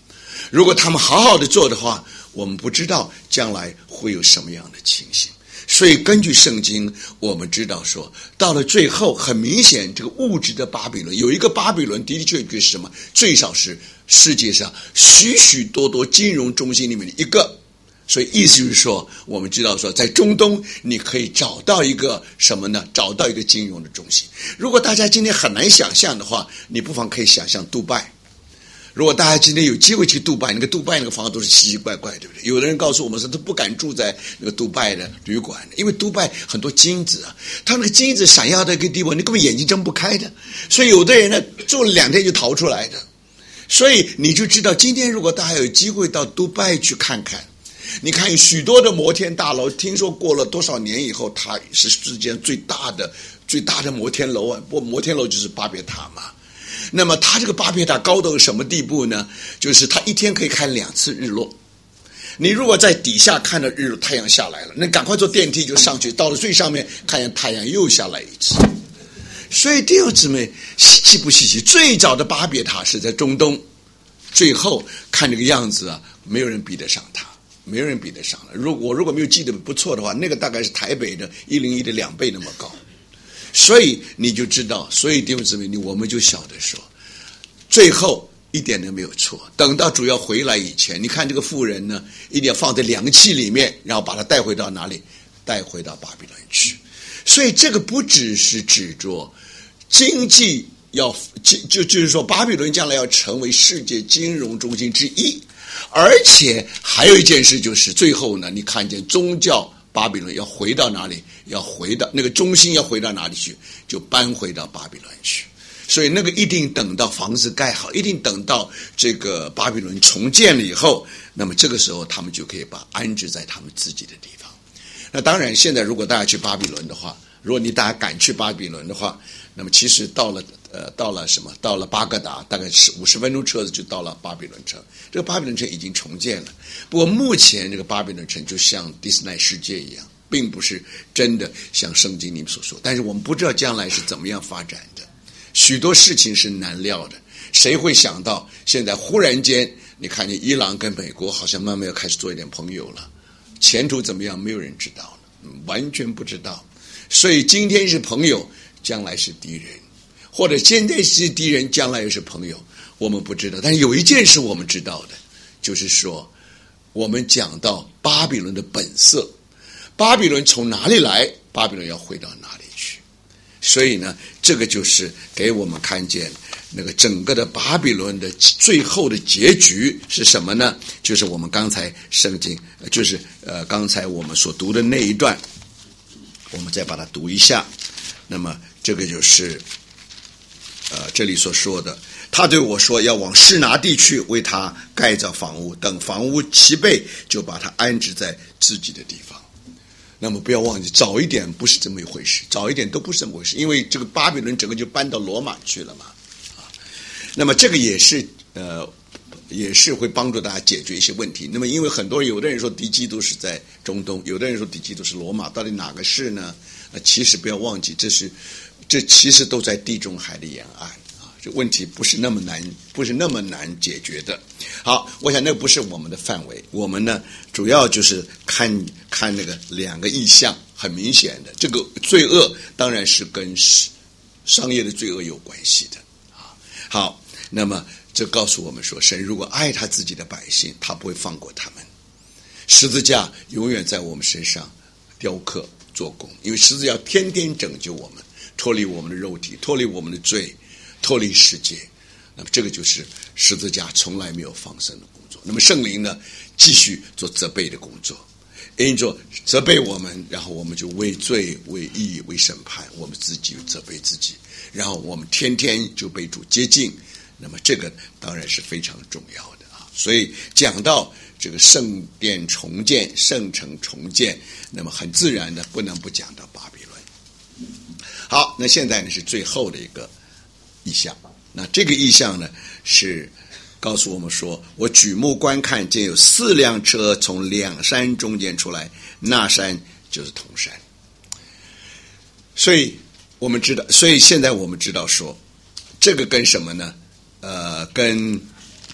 如果他们好好的做的话，我们不知道将来会有什么样的情形。所以根据圣经，我们知道说，到了最后，很明显，这个物质的巴比伦，有一个巴比伦的的确确是什么？最少是世界上许许多多金融中心里面的一个。所以意思是说，我们知道说，在中东你可以找到一个什么呢？找到一个金融的中心。如果大家今天很难想象的话，你不妨可以想象杜拜。如果大家今天有机会去杜拜，那个杜拜那个房子都是奇奇怪怪，对不对？有的人告诉我们说，他不敢住在那个杜拜的旅馆，因为杜拜很多金子啊，他那个金子闪耀到一个地步，你根本眼睛睁不开的。所以有的人呢，住了2天就逃出来的。所以你就知道，今天如果大家有机会到杜拜去看看，你看有许多的摩天大楼，听说过了多少年以后，它是世界上最大的摩天楼啊！不，摩天楼就是巴别塔嘛。那么它这个巴别塔高到什么地步呢？就是它一天可以看2次日落。你如果在底下看到日落，太阳下来了，那赶快坐电梯就上去，到了最上面看见太阳又下来一次。所以弟兄姊妹，稀奇不稀奇？最早的巴别塔是在中东，最后看这个样子啊，没有人比得上它，没有人比得上了。我如果没有记得不错的话，那个大概是台北的101的2倍那么高。所以你就知道，所以弟兄姊妹，我们就晓得说，最后一点都没有错。等到主要回来以前，你看这个妇人呢，一定要放在量器里面，然后把它带回到哪里？带回到巴比伦去。所以这个不只是指着经济就是说巴比伦将来要成为世界金融中心之一，而且还有一件事，就是最后呢，你看见宗教巴比伦要回到哪里？要回到那个中心，要回到哪里去？就搬回到巴比伦去。所以那个一定等到房子盖好，一定等到这个巴比伦重建了以后，那么这个时候他们就可以把安置在他们自己的地方。那当然，现在如果大家去巴比伦的话，如果大家敢去巴比伦的话，那么其实到了巴格达，大概是50分钟车子就到了巴比伦城。这个巴比伦城已经重建了，不过目前这个巴比伦城就像迪士尼世界一样，并不是真的像圣经里面所说。但是我们不知道将来是怎么样发展的，许多事情是难料的。谁会想到现在忽然间，你看见伊朗跟美国好像慢慢要开始做一点朋友了，前途怎么样？没有人知道了，完全不知道。所以今天是朋友，将来是敌人，或者现在是敌人，将来又是朋友，我们不知道。但是有一件事我们知道的，就是说我们讲到巴比伦的本色，巴比伦从哪里来，巴比伦要回到哪里去。所以呢，这个就是给我们看见那个整个的巴比伦的最后的结局是什么呢？就是我们刚才圣经，就是刚才我们所读的那一段，我们再把它读一下。那么这个就是这里所说的，他对我说要往示拿地去，为他盖造房屋，等房屋齐备，就把他安置在自己的地方。那么不要忘记，早一点不是这么一回事，早一点都不是这么回事，因为这个巴比伦整个就搬到罗马去了嘛。那么这个也是会帮助大家解决一些问题。那么因为有的人说敌基督是在中东，有的人说敌基督是罗马，到底哪个是呢？其实不要忘记，这其实都在地中海的沿岸啊，这问题不是那么难解决的。好，我想那不是我们的范围，我们呢主要就是看那个2个意象，很明显的，这个罪恶当然是跟商业的罪恶有关系的啊。好，那么这告诉我们说，神如果爱他自己的百姓，他不会放过他们。十字架永远在我们身上雕刻做工，因为十字架天天拯救我们，脱离我们的肉体，脱离我们的罪，脱离世界。那么这个就是十字架从来没有放生的工作。那么圣灵呢，继续做责备的工作，因着责备我们，然后我们就为罪、为义、为审判，我们自己责备自己，然后我们天天就被主接近。那么这个当然是非常重要的啊。所以讲到这个圣殿重建、圣城重建，那么很自然的不能不讲到巴比伦。好，那现在呢是最后的一个意象。那这个意象呢是告诉我们说，我举目观看，见有4辆车从2山中间出来，那山就是铜山。所以现在我们知道说，这个跟什么呢？跟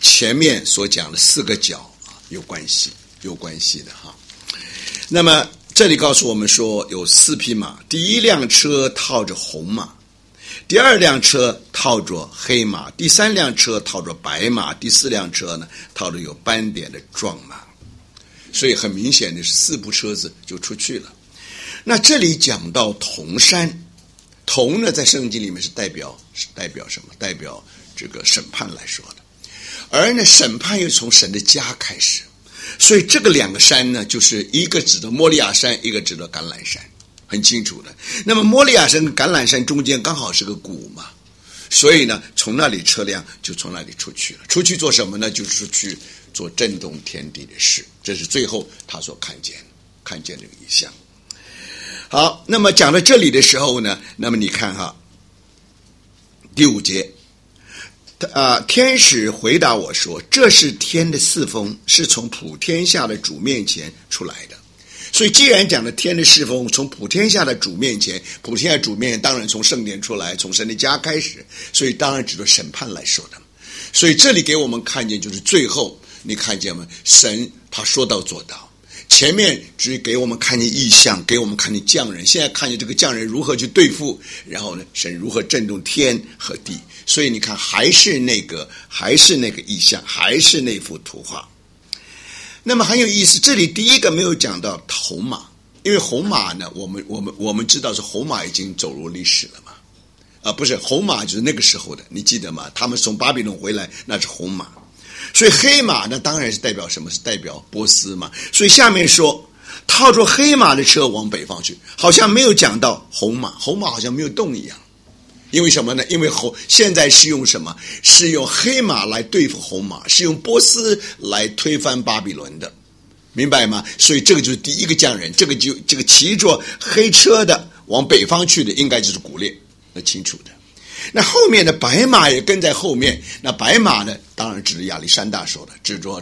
前面所讲的4个角有关系的哈。那么这里告诉我们说有4匹马，第一辆车套着红马，第二辆车套着黑马，第3辆车套着白马，第4辆车呢套着有斑点的壮马。所以很明显的是4部车子就出去了。那这里讲到铜山，铜呢在圣经里面是代表什么？代表这个审判来说的。而呢审判又从神的家开始，所以这个2个山呢，就是一个指的摩利亚山，一个指的橄榄山，很清楚的。那么摩利亚山跟橄榄山中间刚好是个谷嘛，所以呢从那里车辆就从那里出去了。出去做什么呢？就是出去做震动天地的事。这是最后他所看见这个异象。好，那么讲到这里的时候呢，那么你看哈，第5节，天使回答我说，这是天的4风，是从普天下的主面前出来的。所以既然讲了天的4风从普天下的主面前，普天下主面当然从圣殿出来，从神的家开始，所以当然指着审判来说的。所以这里给我们看见就是最后你看见吗？神他说到做到。前面只给我们看见异象，给我们看见匠人，现在看见这个匠人如何去对付，然后呢神如何震动天和地。所以你看还是那个异象，还是那幅图画。那么很有意思，这里第一个没有讲到红马，因为红马呢我们知道是红马已经走入历史了嘛。不是，红马就是那个时候的，你记得吗？他们从巴比伦回来，那是红马。所以黑马呢当然是代表什么？是代表波斯嘛。所以下面说套着黑马的车往北方去，好像没有讲到红马，红马好像没有动一样。因为什么呢？因为现在是用什么？是用黑马来对付红马，是用波斯来推翻巴比伦的，明白吗？所以这个就是第一个匠人，这个骑着黑车的往北方去的应该就是古列，那清楚的。那后面的白马也跟在后面，那白马呢当然指着亚历山大说的，指着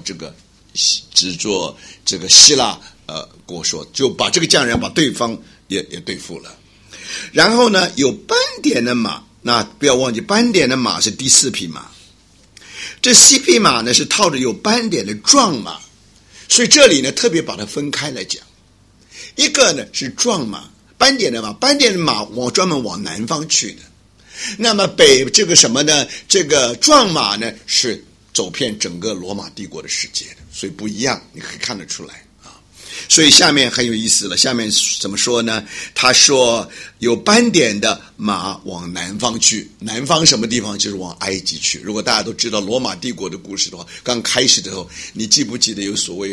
这个希腊国说，就把这个匠人把对方也对付了。然后呢有斑点的马，那不要忘记斑点的马是第4匹马，这4匹马呢是套着有斑点的壮马。所以这里呢特别把它分开来讲，一个呢是壮马，斑点的马专门往南方去的。那么这个什么呢？这个壮马呢是走遍整个罗马帝国的世界的，所以不一样，你可以看得出来啊。所以下面很有意思了，下面怎么说呢？他说有斑点的马往南方去，南方什么地方？就是往埃及去。如果大家都知道罗马帝国的故事的话，刚开始的时候，你记不记得有所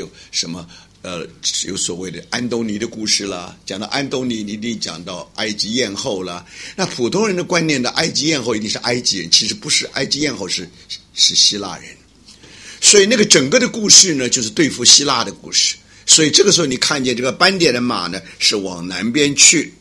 谓的安东尼的故事啦？讲到安东尼，你一定讲到埃及艳后啦。那普通人的观念的埃及艳后一定是埃及人，其实不是，埃及艳后是希腊人。所以那个整个的故事呢，就是对付希腊的故事。所以这个时候你看见这个斑点的马呢，是往南边去。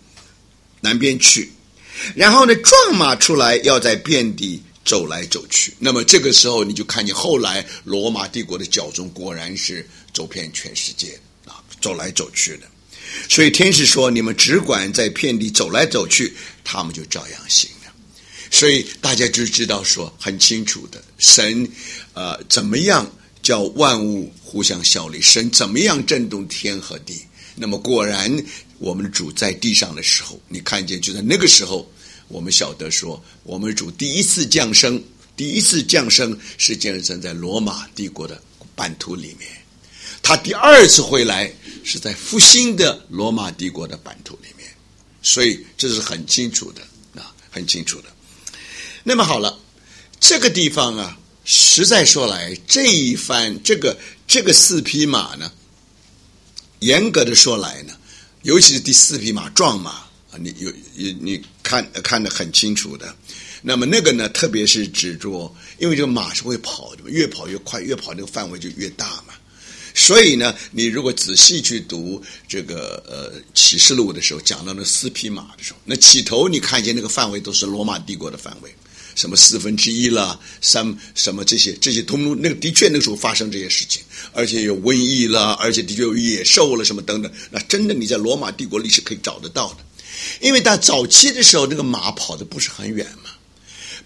然后呢，壮马出来要在遍地走来走去。那么这个时候你就看见后来罗马帝国的教宗果然是走遍全世界走来走去的。所以天使说你们只管在遍地走来走去，他们就照样行了。所以大家就知道说很清楚的，神怎么样叫万物互相效力，神怎么样震动天和地。那么果然我们的主在地上的时候，你看见就在那个时候，我们晓得说我们的主第一次降生是降生在罗马帝国的版图里面，他第2次回来是在复兴的罗马帝国的版图里面。所以这是很清楚的很清楚的。那么好了，这个地方啊，实在说来这一番这个4匹马呢，严格的说来呢，尤其是第4匹马壮马你看得很清楚的。那么那个呢，特别是指着，因为这个马是会跑的，越跑越快，越跑那个范围就越大嘛。所以呢，你如果仔细去读这个启示录的时候，讲到那4匹马的时候，那起头你看见那个范围都是罗马帝国的范围，什么1/4啦，什么这些通通，那个的确那个时候发生这些事情，而且有瘟疫啦，而且的确有野兽了什么等等，那真的你在罗马帝国历史可以找得到的。因为到早期的时候，那个马跑的不是很远嘛，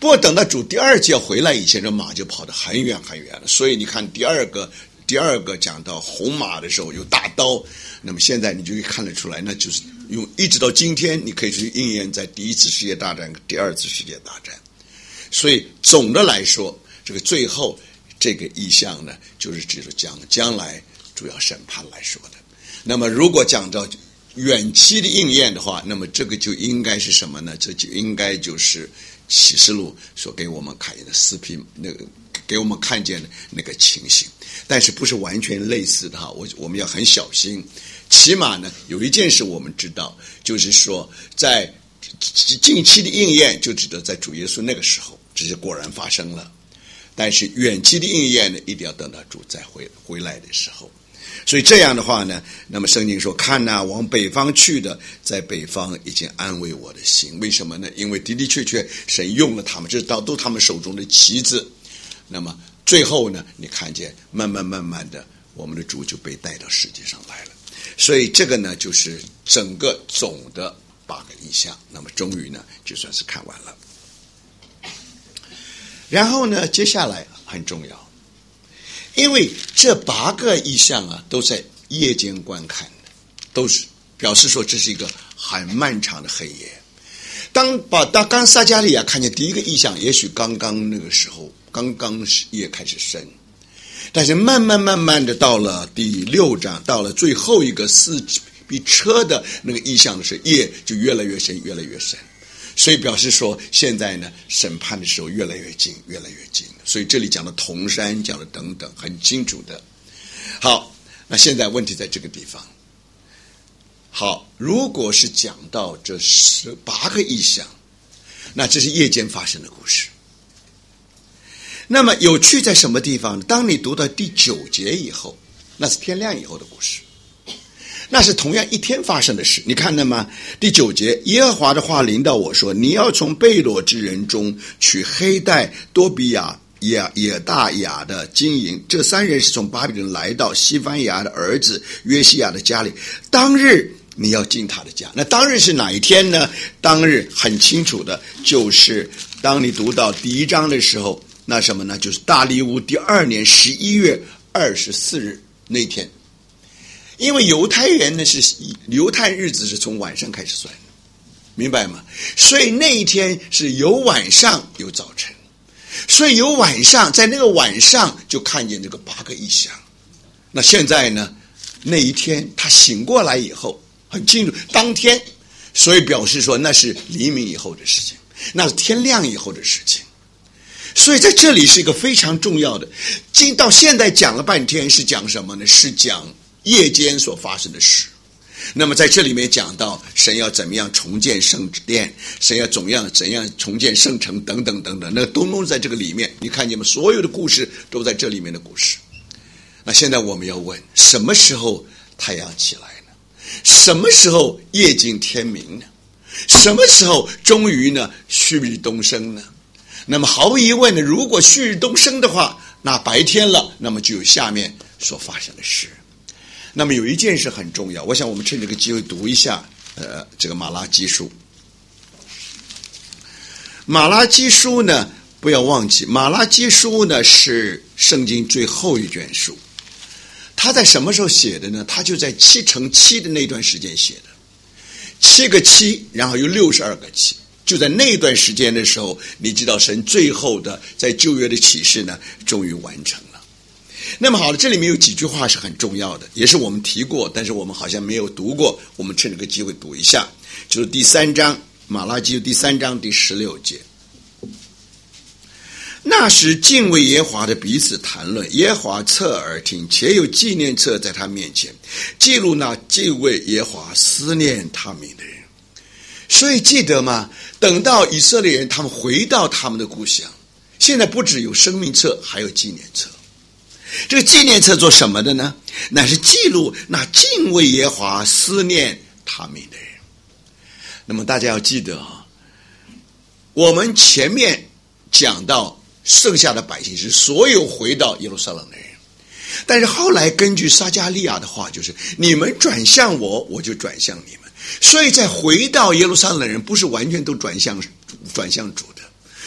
不过等到主第二季要回来以前，这马就跑得很远很远了。所以你看第二个讲到红马的时候有大刀，那么现在你就可以看得出来，那就是一直到今天，你可以去应验在第一次世界大战、第二次世界大战。所以总的来说，这个最后这个意象呢，就是指着将来主要审判来说的。那么如果讲到远期的应验的话，那么这个就应该是什么呢？这就应该就是启示录所给我们看见的四批那个给我们看见的那个情形，但是不是完全类似的哈。我们要很小心。起码呢，有一件事我们知道，就是说在近期的应验就指的在主耶稣那个时候，这是果然发生了。但是远期的应验呢，一定要等到主再回来的时候。所以这样的话呢，那么圣经说，看哪，往北方去的，在北方已经安慰我的心。为什么呢？因为的的确确神用了他们，这都他们手中的棋子。那么最后呢，你看见慢慢的，我们的主就被带到世界上来了。所以这个呢，就是整个总的8个意象。那么终于呢，就算是看完了。然后呢，接下来很重要，因为这8个意象啊，都在夜间观看的，都是表示说这是一个很漫长的黑夜。当撒迦利亚看见第一个意象，也许刚刚那个时候，刚刚夜开始深，但是慢慢的到了第6章，到了最后一个4匹车的那个意象的时候，夜就越来越深，越来越深。所以表示说，现在呢，审判的时候越来越近，越来越近。所以这里讲的铜山，讲的等等，很清楚的。好，那现在问题在这个地方。好，如果是讲到这18个意象，那这是夜间发生的故事。那么有趣在什么地方呢？当你读到第9节以后，那是天亮以后的故事。那是同样一天发生的事。你看到吗？第9节，耶和华的话临到我说，你要从贝罗之人中取黑带、多比亚、也大雅的金银，这3人是从巴比伦来到西番雅的儿子约西亚的家里，当日你要进他的家。那当日是哪一天呢？当日很清楚的，就是当你读到第1章的时候，那什么呢？就是大利乌第2年11月24日那天。因为犹太人呢是犹太日子是从晚上开始算的，明白吗？所以那一天是有晚上有早晨，所以有晚上，在那个晚上就看见这个8个异象。那现在呢，那一天他醒过来以后很清楚，当天，所以表示说那是黎明以后的事情，那是天亮以后的事情。所以在这里是一个非常重要的，到现在讲了半天是讲什么呢？是讲夜间所发生的事。那么在这里面讲到神要怎么样重建圣殿，神要怎样重建圣城等等等等，那都在这个里面。你看见吗？所有的故事都在这里面的故事。那现在我们要问，什么时候太阳起来呢？什么时候夜尽天明呢？什么时候终于呢旭日东升呢？那么毫无疑问呢，如果旭日东升的话，那白天了，那么就有下面所发生的事。那么有一件事很重要，我想我们趁这个机会读一下这个马拉基书。马拉基书呢，不要忘记，马拉基书呢是圣经最后一卷书。他在什么时候写的呢？他就在7×7的那段时间写的，7个7，然后有62个7。就在那段时间的时候，你知道神最后的在旧约的启示呢，终于完成了。那么好了，这里面有几句话是很重要的，也是我们提过，但是我们好像没有读过，我们趁这个机会读一下。就是第3章，马拉基第3章第16节。那时敬畏耶和华的彼此谈论，耶和华侧耳听，且有纪念册在他面前，记录那敬畏耶和华思念他名的人。所以记得吗？等到以色列人他们回到他们的故乡，现在不只有生命册，还有纪念册。这个纪念册做什么的呢？乃是记录那敬畏耶和华思念他名的人。那么大家要记得啊，我们前面讲到剩下的百姓是所有回到耶路撒冷的人，但是后来根据撒迦利亚的话，就是你们转向我，我就转向你们。所以在回到耶路撒冷的人不是完全都转向主的，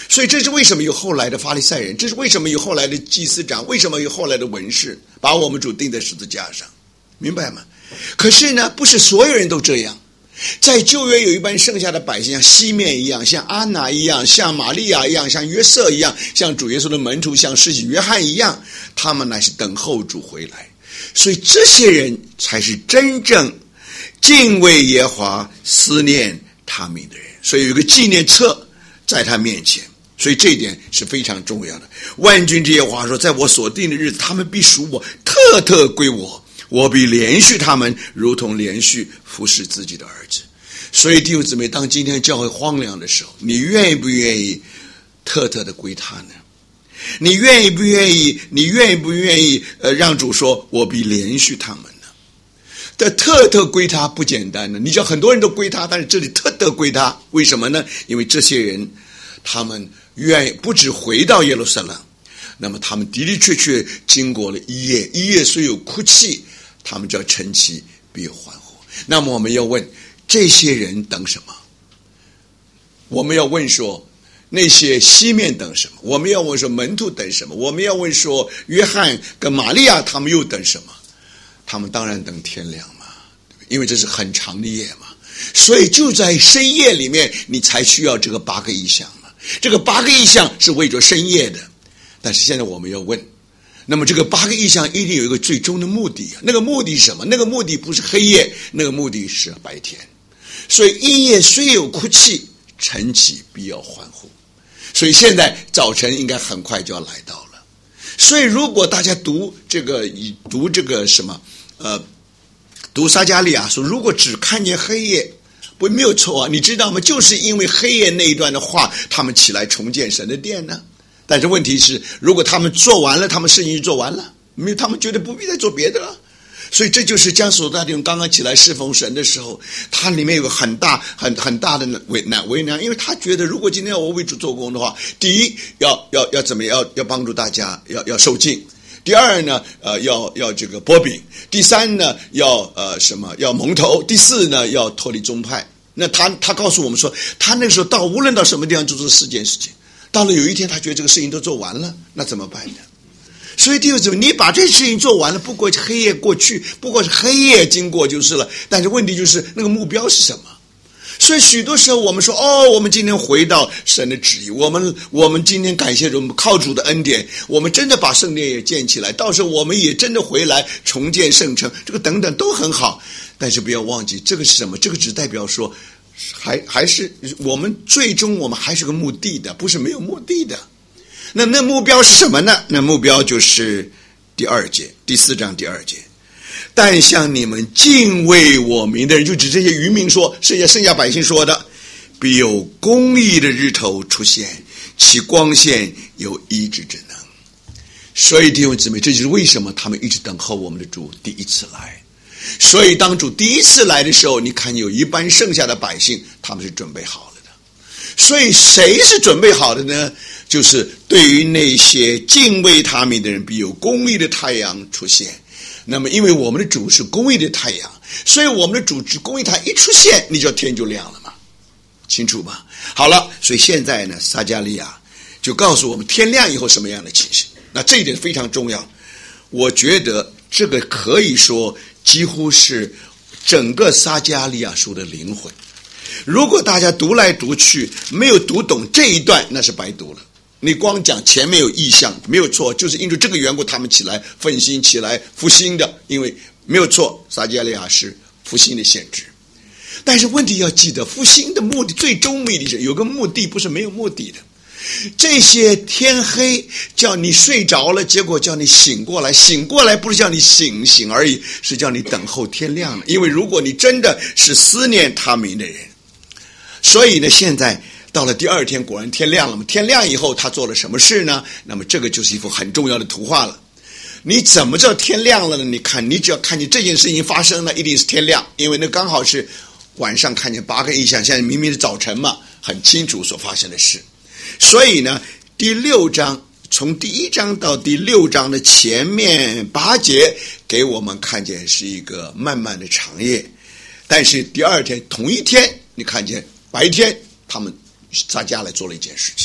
所以这是为什么有后来的法利赛人，这是为什么有后来的祭司长，为什么有后来的文士把我们主钉在十字架上，明白吗？可是呢，不是所有人都这样。在旧约有一班剩下的百姓，像西面一样，像安娜一样，像玛利亚一样，像约瑟一样，像主耶稣的门徒，像施洗约翰一样，他们乃是等候主回来。所以这些人才是真正敬畏耶和华、思念他名的人。所以有一个纪念册在他面前，所以这一点是非常重要的。万军之耶和华说，在我所定的日子，他们必属我，特特归我，我必连续他们，如同连续服侍自己的儿子。所以弟兄姊妹，当今天教会荒凉的时候，你愿不愿意特特的归他呢？你愿不愿意让主说我必连续他们呢？的特特归他不简单呢。你知道很多人都归他，但是这里特特归他，为什么呢？因为这些人他们愿意不只回到耶路撒冷，那么他们的的确确经过了一夜虽有哭泣，他们就要晨起必有欢呼。那么我们要问，这些人等什么？我们要问说，那些西面等什么？我们要问说，门徒等什么？我们要问说，约翰跟玛利亚他们又等什么？他们当然等天亮嘛，因为这是很长的夜嘛。所以就在深夜里面，你才需要这个8个异象嘛。这个8个异象是为着深夜的。但是现在我们要问，那么这个8个异象一定有一个最终的目的，那个目的是什么？那个目的不是黑夜，那个目的是白天。所以一夜虽有哭泣，晨起必要欢呼。所以现在早晨应该很快就要来到了。所以如果大家读这个什么读撒迦利亚书，如果只看见黑夜，不没有错啊，你知道吗？就是因为黑夜那一段的话，他们起来重建神的殿呢。但是问题是，如果他们做完了，他们事情就做完了，没有，他们觉得不必再做别的了。所以这就是将所大弟兄刚刚起来侍奉神的时候，他里面有个很大的为难，因为他觉得如果今天要我为主做工的话，第一要怎么样，要帮助大家要受敬；第二呢，要这个拨饼；第三呢，要蒙头；第四呢，要脱离宗派。那他告诉我们说，他那个时候无论到什么地方就做4件事情。到了有一天他觉得这个事情都做完了，那怎么办呢？所以弟兄姊妹，你把这事情做完了，不过是黑夜过去，不过是黑夜经过就是了。但是问题就是那个目标是什么？所以许多时候我们说，我们今天回到神的旨意，我们今天感谢主，我们靠主的恩典，我们真的把圣殿也建起来，到时候我们也真的回来重建圣城，这个等等都很好。但是不要忘记，这个是什么？这个只代表说还是我们最终我们还是个目的的，不是没有目的的。那目标是什么呢？那目标就是第4章第2节。但向你们敬畏我名的人，就指这些渔民说，剩下百姓说的，必有公义的日头出现，其光线有医治之能。所以弟兄姊妹，这就是为什么他们一直等候我们的主第一次来。所以当主第一次来的时候，你看有一班剩下的百姓，他们是准备好了的。所以谁是准备好的呢？就是对于那些敬畏他名的人，必有公义的太阳出现。那么因为我们的主是公义的太阳，所以我们的主是公义太阳一出现，你就天就亮了嘛，清楚吧？好了，所以现在呢，撒迦利亚就告诉我们天亮以后什么样的情形。那这一点非常重要，我觉得这个可以说几乎是整个撒迦利亚书的灵魂。如果大家读来读去没有读懂这一段，那是白读了。你光讲前面有意象，没有错，就是因为这个缘故他们起来奋心，起来复兴的，因为没有错，撒迦利亚是复兴的先知。但是问题要记得，复兴的目的最终目的是有个目的，不是没有目的的。这些天黑叫你睡着了，结果叫你醒过来，醒过来不是叫你醒而已，是叫你等候天亮了。因为如果你真的是思念他名的人，所以呢，现在到了第2天，果然天亮了嘛。天亮以后他做了什么事呢？那么这个就是一幅很重要的图画了。你怎么知道天亮了呢？你只要看见这件事情发生了，一定是天亮，因为那刚好是晚上看见8个异象，现在明明是早晨嘛，很清楚所发生的事。所以呢，第6章从第1章到第6章的前面8节给我们看见是一个漫漫的长夜，但是第2天同一天，你看见白天他们撒迦来做了一件事情。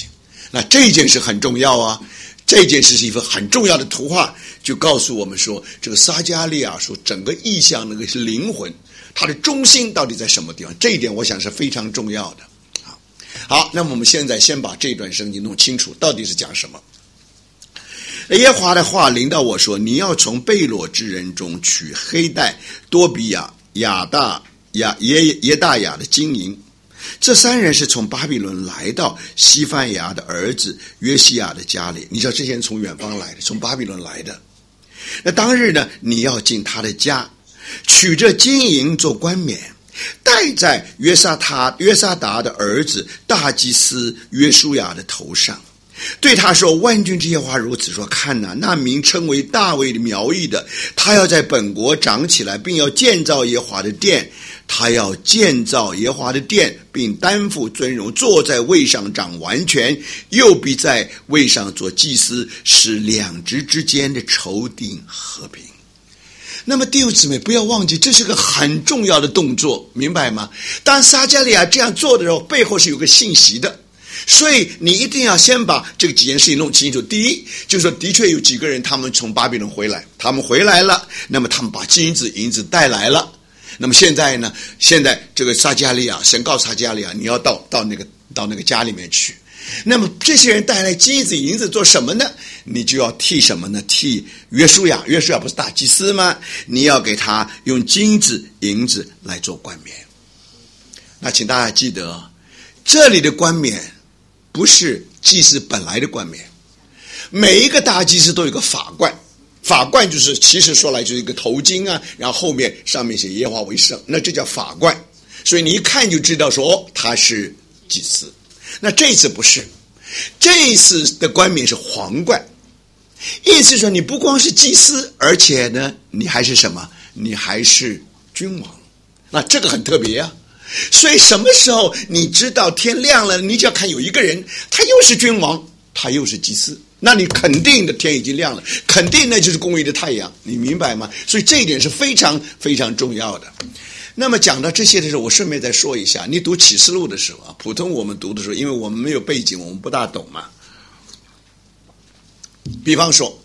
那这件事很重要啊，这件事是一幅很重要的图画，就告诉我们说，这个撒迦利亚说整个意象那个是灵魂，它的中心到底在什么地方？这一点我想是非常重要的。好，那么我们现在先把这段圣经弄清楚，到底是讲什么。耶和华的话临到我说，你要从贝裸之人中取黑带、多比亚、耶大雅的金银。这3人是从巴比伦来到西番雅的儿子约西亚的家里。你知道这些人从远方来的，从巴比伦来的。那当日呢，你要进他的家，取这金银做冠冕，戴在约沙达的儿子大祭司约书亚的头上，对他说，万军之耶和华如此说，看哪，那名称为大卫的苗裔的，他要在本国长起来，并要建造耶和华的殿，他要建造耶和华的殿，并担负尊荣，坐在位上掌完全，又必在位上做祭司，使两支之间的仇敌和平。那么弟兄姊妹，不要忘记，这是个很重要的动作，明白吗？当撒迦利亚这样做的时候，背后是有个信息的，所以你一定要先把这几件事情弄清楚。第一，就是说的确有几个人他们从巴比伦回来，他们回来了，那么他们把金子银子带来了。那么现在呢，这个撒迦利亚，神告诉撒迦利亚，你要到那个家里面去。那么这些人带来金子银子做什么呢？你就要替什么呢？替约书亚不是大祭司吗？你要给他用金子银子来做冠冕。那请大家记得，这里的冠冕不是祭司本来的冠冕，每一个大祭司都有一个法冠，法冠就是其实说来就是一个头巾啊，然后后面上面写耶和华为圣，那这叫法冠。所以你一看就知道说，他是祭司。那这次不是，这一次的冠冕是皇冠，意思说你不光是祭司，而且呢，你还是什么？你还是君王。那这个很特别啊。所以什么时候你知道天亮了，你就要看有一个人，他又是君王，他又是祭司，那你肯定的天已经亮了，肯定那就是公义的太阳，你明白吗？所以这一点是非常非常重要的。那么讲到这些的时候，我顺便再说一下，你读启示录的时候啊，普通我们读的时候，因为我们没有背景，我们不大懂嘛。比方说，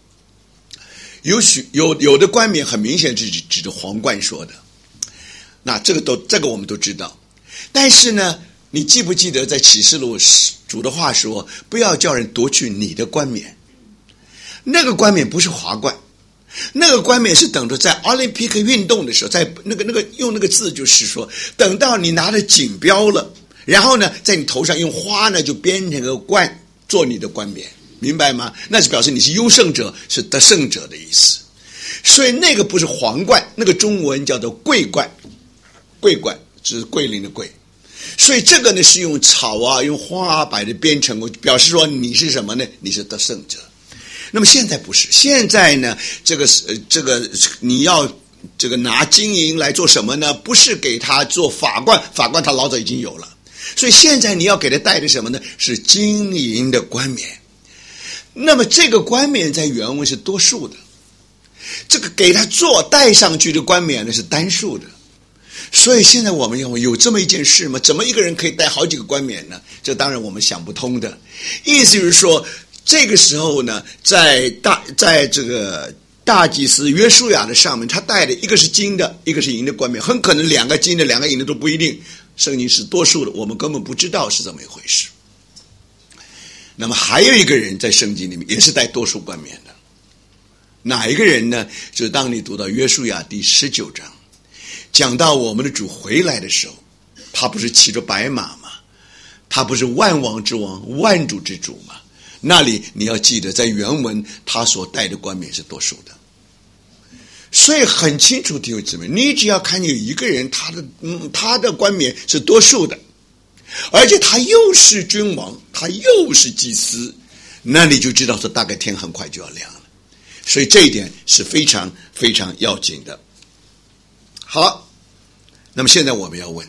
有的冠冕很明显是指着皇冠说的，那这个我们都知道。但是呢，你记不记得在启示录主的话说，不要叫人夺去你的冠冕。那个冠冕不是华冠，那个冠冕是等着在奥林匹克运动的时候，在那个用那个字就是说，等到你拿着锦标了，然后呢，在你头上用花呢就编成个冠做你的冠冕，明白吗？那是表示你是优胜者，是得胜者的意思。所以那个不是皇冠，那个中文叫做桂冠，桂冠就是桂林的桂。所以这个呢是用草啊用花啊摆的编成，表示说你是什么呢？你是得胜者。那么现在不是，现在呢这个你要这个拿金银来做什么呢？不是给他做法冠，法冠他老早已经有了。所以现在你要给他戴的什么呢？是金银的冠冕。那么这个冠冕在原文是多数的，这个给他戴上去的冠冕呢是单数的。所以现在我们有这么一件事吗？怎么一个人可以戴好几个冠冕呢？这当然我们想不通的。意思是说，这个时候呢，在这个大祭司约书亚的上面，他戴的一个是金的，一个是银的冠冕，很可能两个金的两个银的都不一定。圣经是多数的，我们根本不知道是这么一回事。那么还有一个人在圣经里面也是戴多数冠冕的，哪一个人呢？就是当你读到约书亚第19章，讲到我们的主回来的时候，他不是骑着白马吗？他不是万王之王、万主之主吗？那里你要记得，在原文他所戴的冠冕是多数的。所以很清楚，弟兄姊妹，你只要看见有一个人，他的冠冕是多数的，而且他又是君王，他又是祭司，那你就知道说大概天很快就要亮了。所以这一点是非常非常要紧的。好，那么现在我们要问，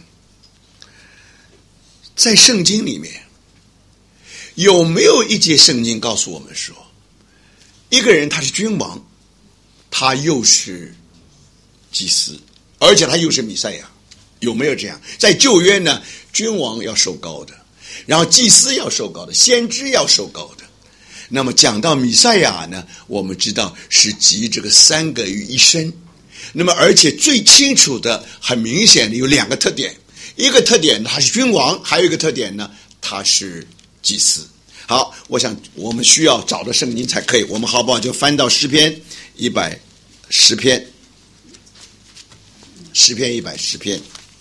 在圣经里面有没有一节圣经告诉我们说，一个人他是君王，他又是祭司，而且他又是弥赛亚？有没有这样？在旧约呢，君王要受膏的， 然后祭司要受膏的，先知要受膏的。那么讲到弥赛亚呢，我们知道是集这个三个于一身。那么而且最清楚的很明显的有两个特点，一个特点他是君王，还有一个特点呢他是祭司。好，我想我们需要找到圣经才可以，我们好不好就翻到诗篇110篇，诗篇110篇。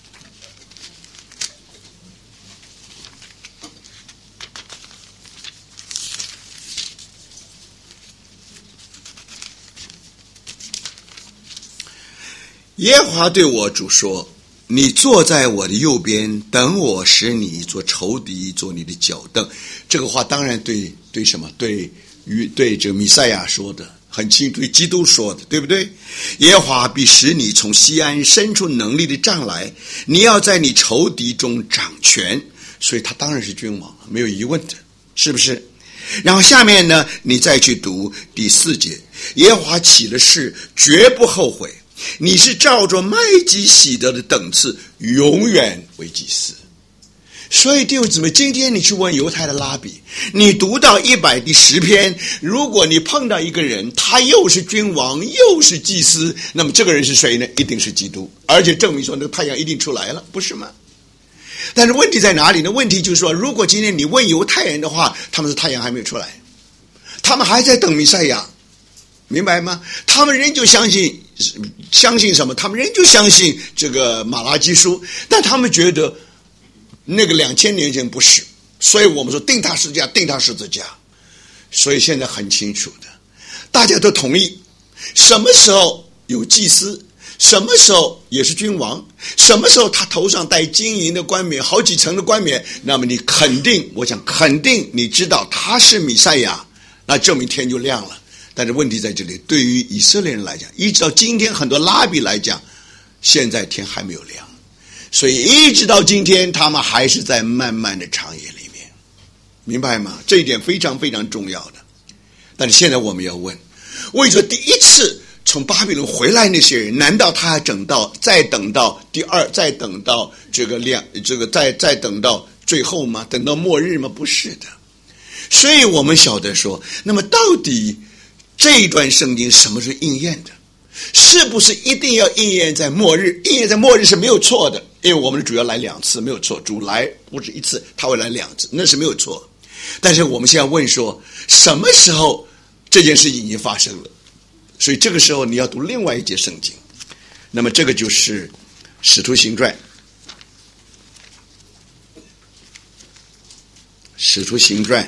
耶和华对我主说，你坐在我的右边，等我使你做仇敌，做你的脚凳。这个话当然对什么？对这个弥赛亚说的很清楚，对基督说的，对不对？耶和华必使你从西安伸出能力的杖来，你要在你仇敌中掌权。所以他当然是君王，没有疑问的，是不是？然后下面呢，你再去读第4节，耶和华起了誓，绝不后悔。你是照着麦基洗德的等次，永远为祭司。所以弟兄姊妹，今天你去问犹太的拉比，你读到110篇，如果你碰到一个人，他又是君王又是祭司，那么这个人是谁呢？一定是基督，而且证明说那个太阳一定出来了，不是吗？但是问题在哪里呢？问题就是说，如果今天你问犹太人的话，他们说太阳还没有出来，他们还在等弥赛亚，明白吗？他们仍旧相信什么？他们仍旧相信这个马拉基书，但他们觉得那个2000年前不是，所以我们说定他十字架。所以现在很清楚的，大家都同意，什么时候有祭司，什么时候也是君王，什么时候他头上戴金银的冠冕，好几层的冠冕，那么你肯定，我想肯定你知道他是弥赛亚，那证明天就亮了。但是问题在这里，对于以色列人来讲，一直到今天很多拉比来讲，现在天还没有亮，所以一直到今天他们还是在漫漫的长夜里面，明白吗？这一点非常非常重要的。但是现在我们要问，为什么第一次从巴比伦回来那些人，难道他还再等到第二，再等到再等到最后吗？等到末日吗？不是的。所以我们晓得说，那么到底这一段圣经什么是应验的？是不是一定要应验在末日？应验在末日是没有错的，因为我们的主要来2次，没有错。主来不是1次，他会来2次，那是没有错。但是我们现在问说，什么时候这件事情已经发生了？所以这个时候你要读另外一节圣经，那么这个就是使徒行传，使徒行传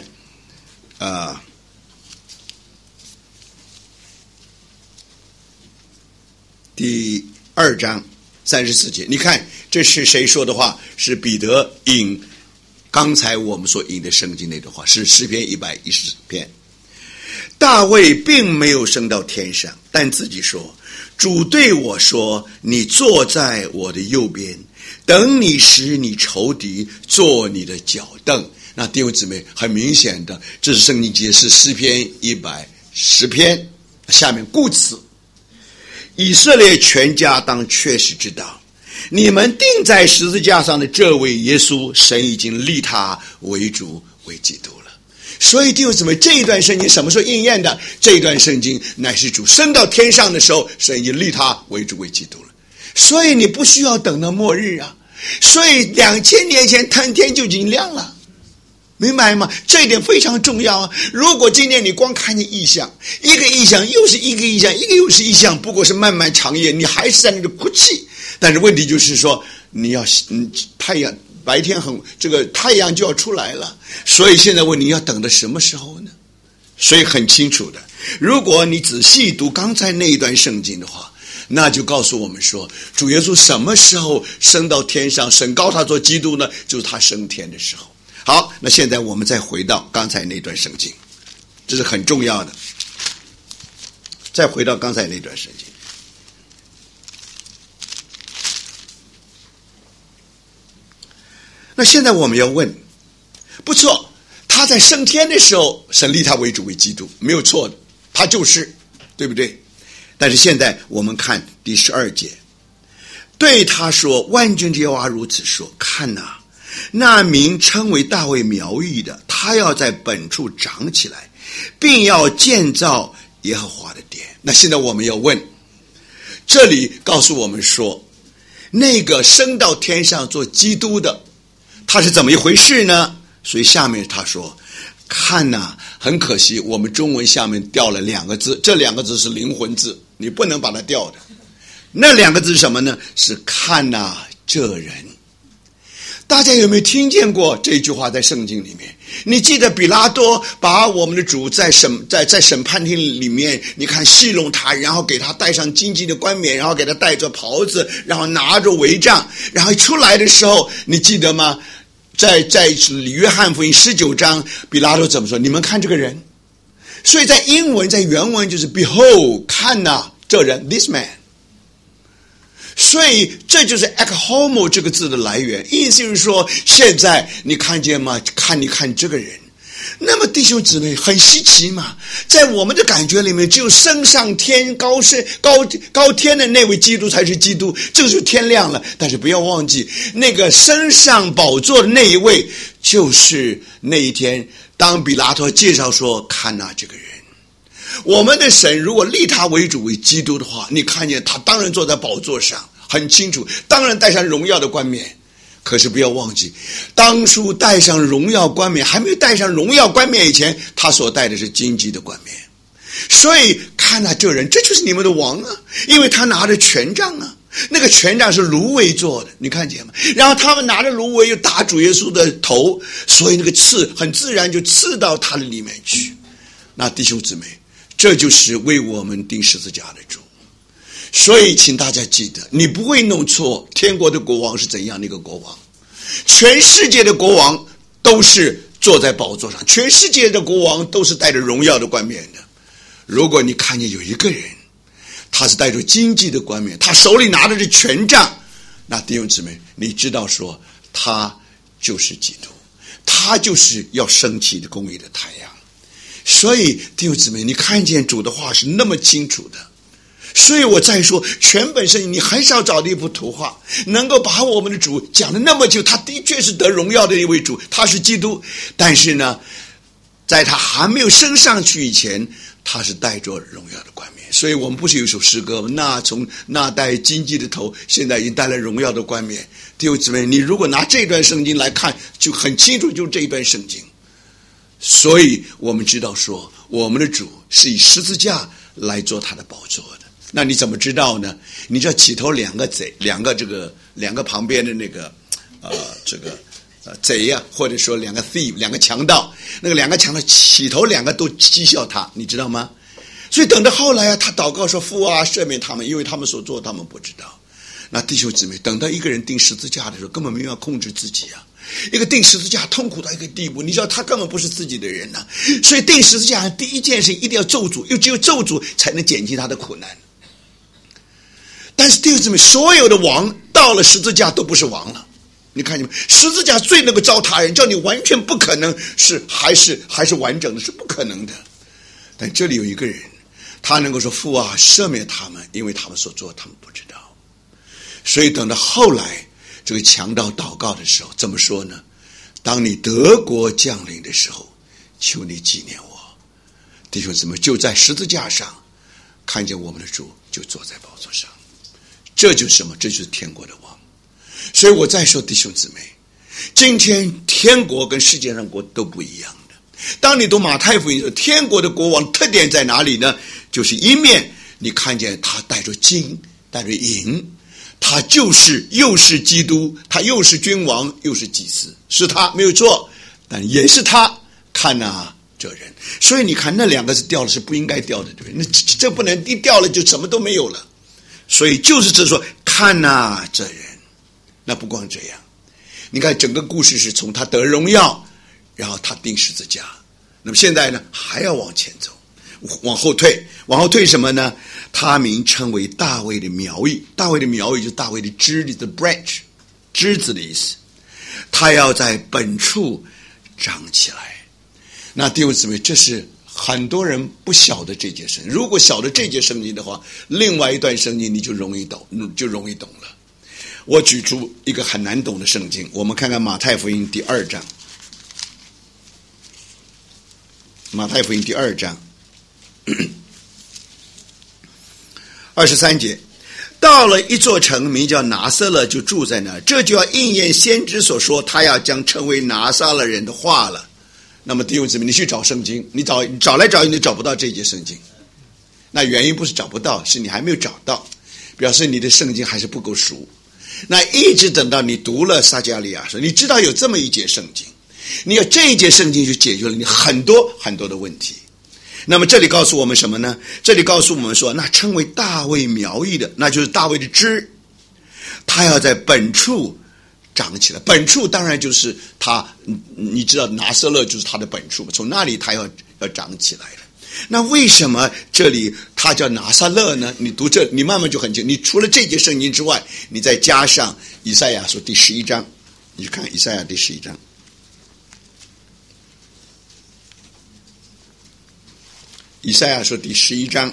第2章34节，你看这是谁说的话？是彼得引刚才我们所引的圣经那段话，是诗篇110篇。大卫并没有升到天上，但自己说，主对我说，你坐在我的右边，等你使你仇敌做你的脚凳。那弟兄姊妹，很明显的，这是圣经解释诗篇110篇下面故此，以色列全家当确实知道，你们钉在十字架上的这位耶稣，神已经立他为主为基督了。所以弟兄姊妹，这一段圣经什么时候应验的？这一段圣经乃是主升到天上的时候，神已经立他为主为基督了。所以你不需要等到末日啊，所以2000年前天就已经亮了，明白吗？这一点非常重要啊！如果今天你光看见异象，一个异象又是一个异象，一个又是异象，不过是漫漫长夜，你还是在那里哭泣。但是问题就是说，你要太阳白天这个太阳就要出来了，所以现在问你要等到什么时候呢？所以很清楚的，如果你仔细读刚才那一段圣经的话，那就告诉我们说，主耶稣什么时候升到天上，神膏他做基督呢？就是他升天的时候。好，那现在我们再回到刚才那段圣经，这是很重要的。再回到刚才那段圣经，那现在我们要问，不错，他在升天的时候，神立他为主为基督，没有错的，他就是，对不对？但是现在我们看第12节，对他说，万军之耶和华如此说，看哪， 那名称为大卫苗裔的，他要在本处长起来，并要建造耶和华的殿。那现在我们要问，这里告诉我们说，那个升到天上做基督的，他是怎么一回事呢？所以下面他说，看哪，很可惜我们中文下面掉了2个字，这2个字是灵魂字，你不能把它掉的。那2个字是什么呢？是看哪这人。大家有没有听见过这句话在圣经里面？你记得比拉多把我们的主在审判厅里面，你看戏弄他，然后给他戴上荆棘的冠冕，然后给他戴着袍子，然后拿着帷杖，然后出来的时候，你记得吗？在约翰福音19章，比拉多怎么说？你们看这个人。所以在英文在原文就是 Behold， 看哪这人 This man。所以这就是 ek homo 这个字的来源，意思就是说，现在你看见吗？你看这个人。那么弟兄姊妹，很稀奇嘛，在我们的感觉里面，只有升上天高天的那位基督才是基督，这个就天亮了。但是不要忘记，那个升上宝座的那一位，就是那一天当比拉多介绍说，看哪这个人。我们的神如果立他为主为基督的话，你看见他当然坐在宝座上，很清楚，当然戴上荣耀的冠冕。可是不要忘记，当初戴上荣耀冠冕，还没有戴上荣耀冠冕以前，他所戴的是荆棘的冠冕。所以看哪这人，这就是你们的王啊，因为他拿着权杖啊，那个权杖是芦苇做的，你看见吗？然后他们拿着芦苇又打主耶稣的头，所以那个刺很自然就刺到他的里面去。那弟兄姊妹，这就是为我们钉十字架的主。所以请大家记得，你不会弄错天国的国王是怎样的一个国王。全世界的国王都是坐在宝座上，全世界的国王都是带着荣耀的冠冕的。如果你看见有一个人，他是带着荆棘的冠冕，他手里拿着的权杖，那弟兄姊妹，你知道说他就是基督，他就是要升起的公义的太阳。所以弟兄姊妹，你看见主的话是那么清楚的。所以我再说，全本圣经你很少找的一幅图画能够把我们的主讲得那么久，他的确是得荣耀的一位主，他是基督。但是呢，在他还没有升上去以前，他是带着荣耀的冠冕。所以我们不是有一首诗歌吗？那从那戴荆棘的头，现在已经戴了荣耀的冠冕。弟兄姊妹，你如果拿这段圣经来看，就很清楚，就是这一段圣经。所以我们知道说，我们的主是以十字架来做他的宝座的。那你怎么知道呢？你知道起头两个旁边的那个贼呀，或者说2个 thief， 2个强盗，那个2个强盗起头2个都讥笑他，你知道吗？所以等到后来啊，他祷告说，父啊，赦免他们，因为他们所做他们不知道。那弟兄姊妹，等到一个人钉十字架的时候，根本没有控制自己啊。一个钉十字架痛苦到一个地步，你知道他根本不是自己的人啊。所以钉十字架第一件事一定要咒诅，又只有咒诅才能减轻他的苦难。但是弟兄姊妹，所有的王到了十字架都不是王了，你看见没？十字架最能够糟蹋人，叫你完全不可能是还是完整的，是不可能的。但这里有一个人，他能够说，父啊，赦免他们，因为他们所做他们不知道。所以等到后来这个强盗祷告的时候怎么说呢？当你得国降临的时候，求你纪念我。弟兄姊妹，就在十字架上看见我们的主就坐在宝座上。这就是什么？这就是天国的王。所以我再说，弟兄姊妹，今天天国跟世界上国都不一样的。当你读马太福音的时候，天国的国王特点在哪里呢？就是一面你看见他带着金带着银，他就是又是基督，他又是君王又是祭司，是他没有错，但也是他。看哪这人，所以你看那2个字掉了是不应该掉的，对不对？那这不能一掉了就什么都没有了。所以就是这说，看哪这人。那不光这样，你看整个故事是从他得荣耀，然后他钉十字架。那么现在呢，还要往前走，往后退什么呢？他名称为大卫的苗裔。大卫的苗裔就是大卫的枝子的 branch， 枝子的意思。他要在本处长起来。那弟兄姊妹，这是很多人不晓得这节圣经。如果晓得这节圣经的话，另外一段圣经你就容易懂了。 我举出一个很难懂的圣经，我们看看马太福音第2章。马太福音第2章23节，到了一座城，名叫拿撒勒，就住在那儿。这就要应验先知所说，他要将成为拿撒勒人的话了。那么弟兄姊妹，你去找圣经，你找来找去，你找不到这节圣经。那原因不是找不到，是你还没有找到，表示你的圣经还是不够熟。那一直等到你读了撒迦利亚书，你知道有这么一节圣经，你有这一节圣经就解决了你很多很多的问题。那么这里告诉我们什么呢？这里告诉我们说，那称为大卫苗裔的，那就是大卫的枝，他要在本处长起来。本处当然就是他，你知道拿撒勒就是他的本处，从那里他要长起来了。那为什么这里他叫拿撒勒呢？你读这，你慢慢就很清楚。你除了这节圣经之外，你再加上以赛亚书第11章，你去看以赛亚第11章。以赛亚书第11章，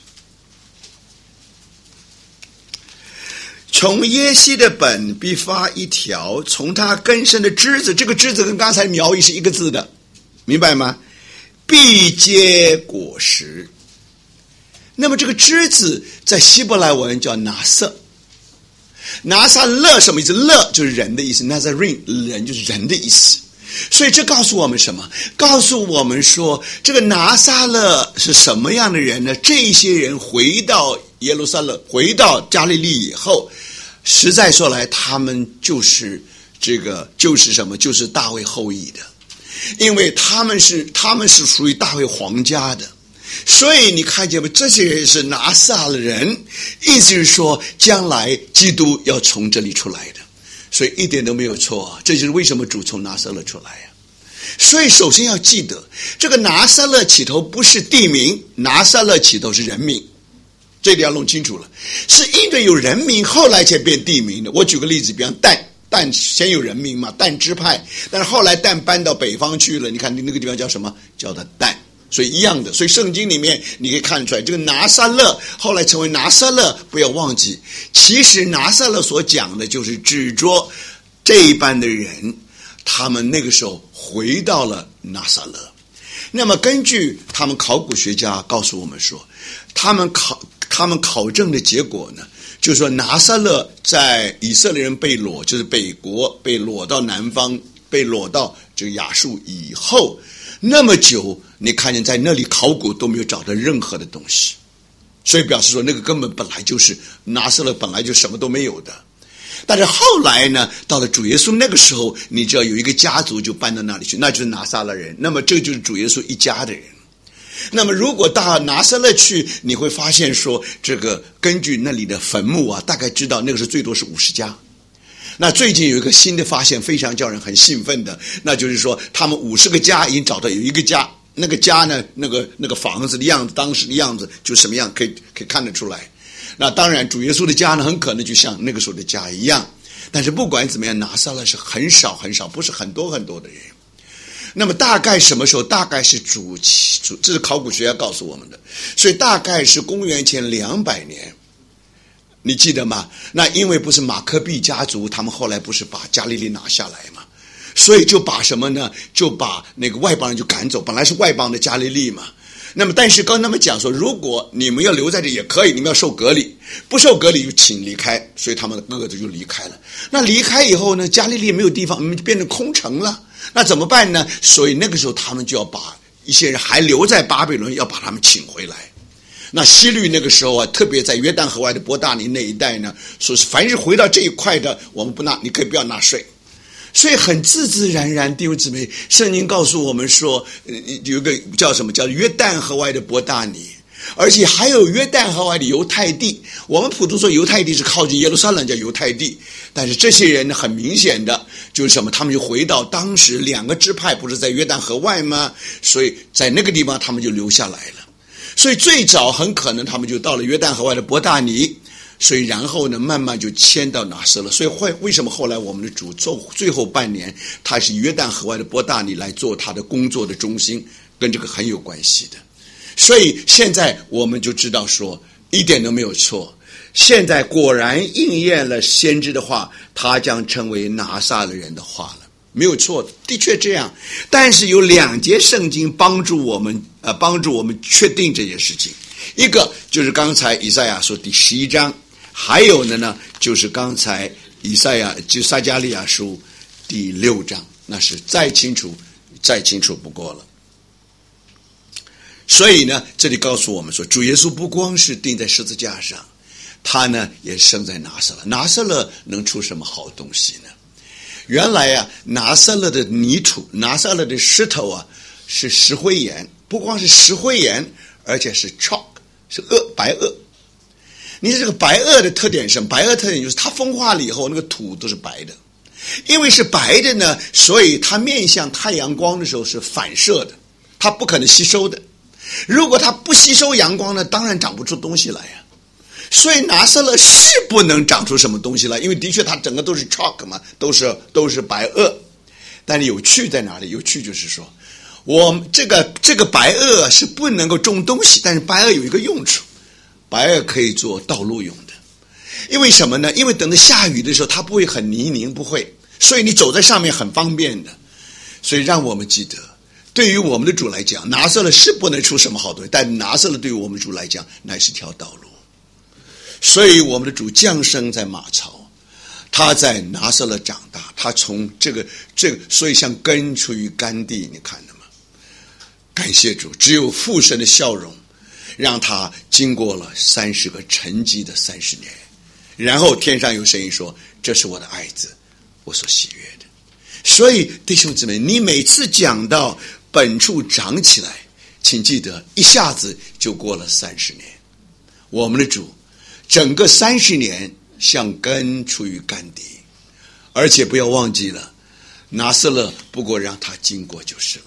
从耶西的本必发一条，从他根生的枝子，这个枝子跟刚才苗裔是一个字的，明白吗？必结果实。那么这个枝子在希伯来文叫拿撒，拿撒勒什么意思？勒就是人的意思，拿撒人人就是人的意思。所以这告诉我们什么？告诉我们说，这个拿撒勒是什么样的人呢？这些人回到耶路撒冷，回到加利利以后，实在说来，他们就是什么？就是大卫后裔的，因为他们是属于大卫皇家的。所以你看见没？这些人是拿撒勒人，意思是说，将来基督要从这里出来的。所以一点都没有错，这就是为什么主从拿撒勒出来呀。所以首先要记得，这个拿撒勒起头不是地名，拿撒勒起头是人名，这点要弄清楚了。是因为有人名，后来才变地名的。我举个例子，比方但先有人名嘛，但支派，但是后来但搬到北方去了，你看那个地方叫什么？叫它但。所以一样的，所以圣经里面你可以看出来，这个拿撒勒后来成为拿撒勒，不要忘记，其实拿撒勒所讲的就是指着这一班的人，他们那个时候回到了拿撒勒。那么根据他们考古学家告诉我们说，他们考证的结果呢，就是说拿撒勒在以色列人被掳，就是北国被掳到南方，被掳到这个亚述以后，那么久，你看见在那里考古都没有找到任何的东西，所以表示说那个根本本来就是拿撒勒本来就什么都没有的。但是后来呢，到了主耶稣那个时候，你知道有一个家族就搬到那里去，那就是拿撒勒人。那么这就是主耶稣一家的人。那么如果到拿撒勒去，你会发现说，这个根据那里的坟墓啊，大概知道那个时候最多是50家。那最近有一个新的发现，非常叫人很兴奋的，那就是说他们50个家已经找到有一个家，那个家呢，那个房子的样子，当时的样子就什么样，可以看得出来。那当然主耶稣的家呢，很可能就像那个时候的家一样。但是不管怎么样，拿撒勒是很少很少，不是很多很多的人。那么大概什么时候？大概是主，这是考古学家告诉我们的，所以大概是公元前200年。你记得吗？那因为不是马科毕家族，他们后来不是把加利利拿下来吗？所以就把什么呢？就把那个外邦人就赶走，本来是外邦的加利利嘛。那么但是跟他们讲说，如果你们要留在这也可以，你们要受隔离，不受隔离就请离开。所以他们的各自就离开了。那离开以后呢，加利利没有地方，变成空城了。那怎么办呢？所以那个时候他们就要把一些人还留在巴比伦，要把他们请回来。那希律那个时候啊，特别在约旦河外的伯大尼那一带呢，说是凡是回到这一块的，我们不纳，你可以不要纳税。所以很自自然然，弟兄姊妹，圣经告诉我们说，有一个叫什么，叫约旦河外的伯大尼，而且还有约旦河外的犹太地。我们普通说犹太地是靠近耶路撒冷叫犹太地，但是这些人呢，很明显的就是什么，他们就回到当时2个支派不是在约旦河外吗？所以在那个地方他们就留下来了。所以最早很可能他们就到了约旦河外的伯大尼，所以然后呢慢慢就迁到拿撒勒。所以为什么后来我们的主最后半年他是约旦河外的伯大尼来做他的工作的中心，跟这个很有关系的。所以现在我们就知道说一点都没有错， 现在果然应验了先知的话，他将成为拿撒勒人的话了，没有错，的确这样。但是有2节圣经帮助我们确定这件事情。一个就是刚才以赛亚书第11章，还有呢就是刚才撒迦利亚书第6章，那是再清楚不过了。所以呢，这里告诉我们说，主耶稣不光是钉在十字架上，他呢也生在拿撒勒。拿撒勒能出什么好东西呢？原来啊，拿撒勒的泥土，拿撒勒的石头啊，是石灰岩，不光是石灰岩，而且是 chalk， 是白垩。你这个白垩的特点是什么？白垩特点就是它风化了以后，那个土都是白的。因为是白的呢，所以它面向太阳光的时候是反射的，它不可能吸收的。如果它不吸收阳光呢，当然长不出东西来呀。所以拿撒勒是不能长出什么东西来，因为的确它整个都是 chalk 嘛，都是白垩。但是有趣在哪里？有趣就是说，我们这个白垩是不能够种东西，但是白垩有一个用处，白垩可以做道路用的。因为什么呢？因为等到下雨的时候，它不会很泥泞，不会，所以你走在上面很方便的。所以让我们记得，对于我们的主来讲，拿撒勒是不能出什么好东西，但拿撒勒对于我们主来讲乃是条道路。所以我们的主降生在马槽，他在拿撒勒长大，他从这个，所以像根出于干地，你看了吗？感谢主，只有父神的笑容，让他经过了30个沉寂的30年，然后天上有声音说：“这是我的爱子，我所喜悦的。”所以弟兄姊妹，你每次讲到本处长起来，请记得一下子就过了30年。我们的主整个30年像根出于干地，而且不要忘记了，拿撒勒不过让他经过就是了。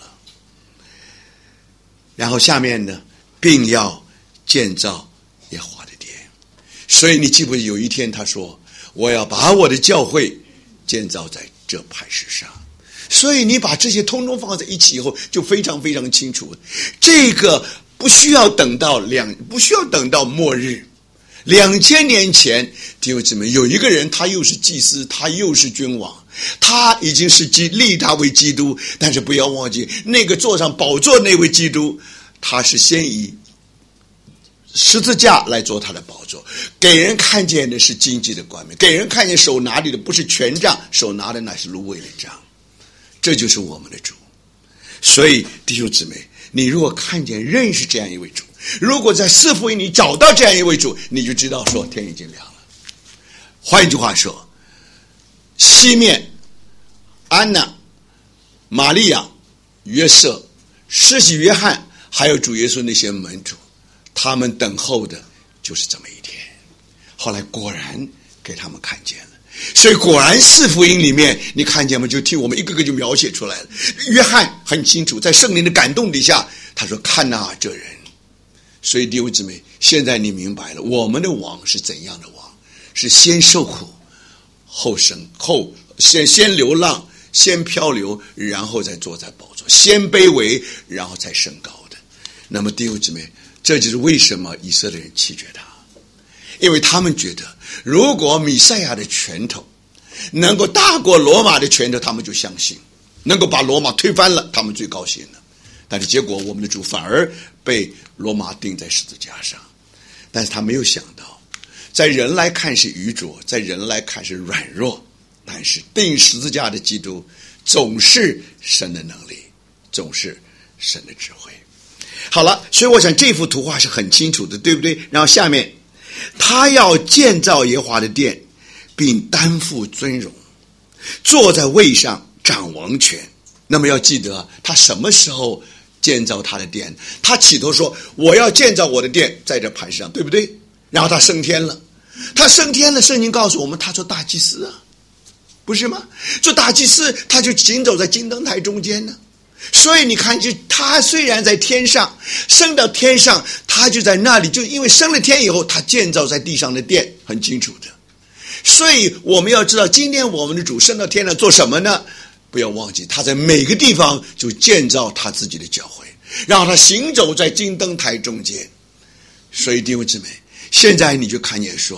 然后下面呢，并要建造耶和华的殿。所以你记不记得有一天他说：“我要把我的教会建造在这磐石上。”所以你把这些通通放在一起以后，就非常非常清楚，这个不需要等到末日。2000年前，弟兄姊妹，有一个人，他又是祭司，他又是君王，他已经是立他为基督，但是不要忘记，那个坐上宝座那位基督，他是先以十字架来做他的宝座，给人看见的是经济的冠冕，给人看见手拿的不是权杖，手拿的乃是芦苇的杖。这就是我们的主。所以弟兄姊妹，你如果看见认识这样一位主，如果在四福音里找到这样一位主，你就知道说天已经亮了。换一句话说，西面、安娜、玛利亚、约瑟、施洗约翰，还有主耶稣那些门徒，他们等候的就是这么一天。后来果然给他们看见了。所以果然四福音里面你看见吗？就替我们一个个就描写出来了。约翰很清楚，在圣灵的感动底下，他说：“看哪，这人。”所以弟兄姊妹，现在你明白了，我们的王是怎样的王？是先受苦，后先流浪，先漂流，然后再坐在宝座，先卑微，然后才升高的。那么弟兄姊妹，这就是为什么以色列人弃绝他，因为他们觉得，如果弥赛亚的拳头能够大过罗马的拳头，他们就相信；能够把罗马推翻了，他们最高兴了。但是结果，我们的主反而被罗马钉在十字架上。但是他没有想到，在人来看是愚拙，在人来看是软弱，但是钉十字架的基督总是神的能力，总是神的智慧。好了，所以我想这幅图画是很清楚的，对不对？然后下面，他要建造耶和华的殿，并担负尊荣，坐在位上掌王权。那么要记得，他什么时候建造他的殿？他起头说：“我要建造我的殿在这磐石上，对不对？”然后他升天了，圣经告诉我们，他做大祭司啊，不是吗？做大祭司，他就行走在金灯台中间呢。所以你看，就他虽然在天上，升到天上，他就在那里，就因为升了天以后，他建造在地上的殿，很清楚的。所以我们要知道，今天我们的主升到天上做什么呢？不要忘记，他在每个地方就建造他自己的教会，让他行走在金灯台中间。所以弟兄姊妹，现在你就看见说，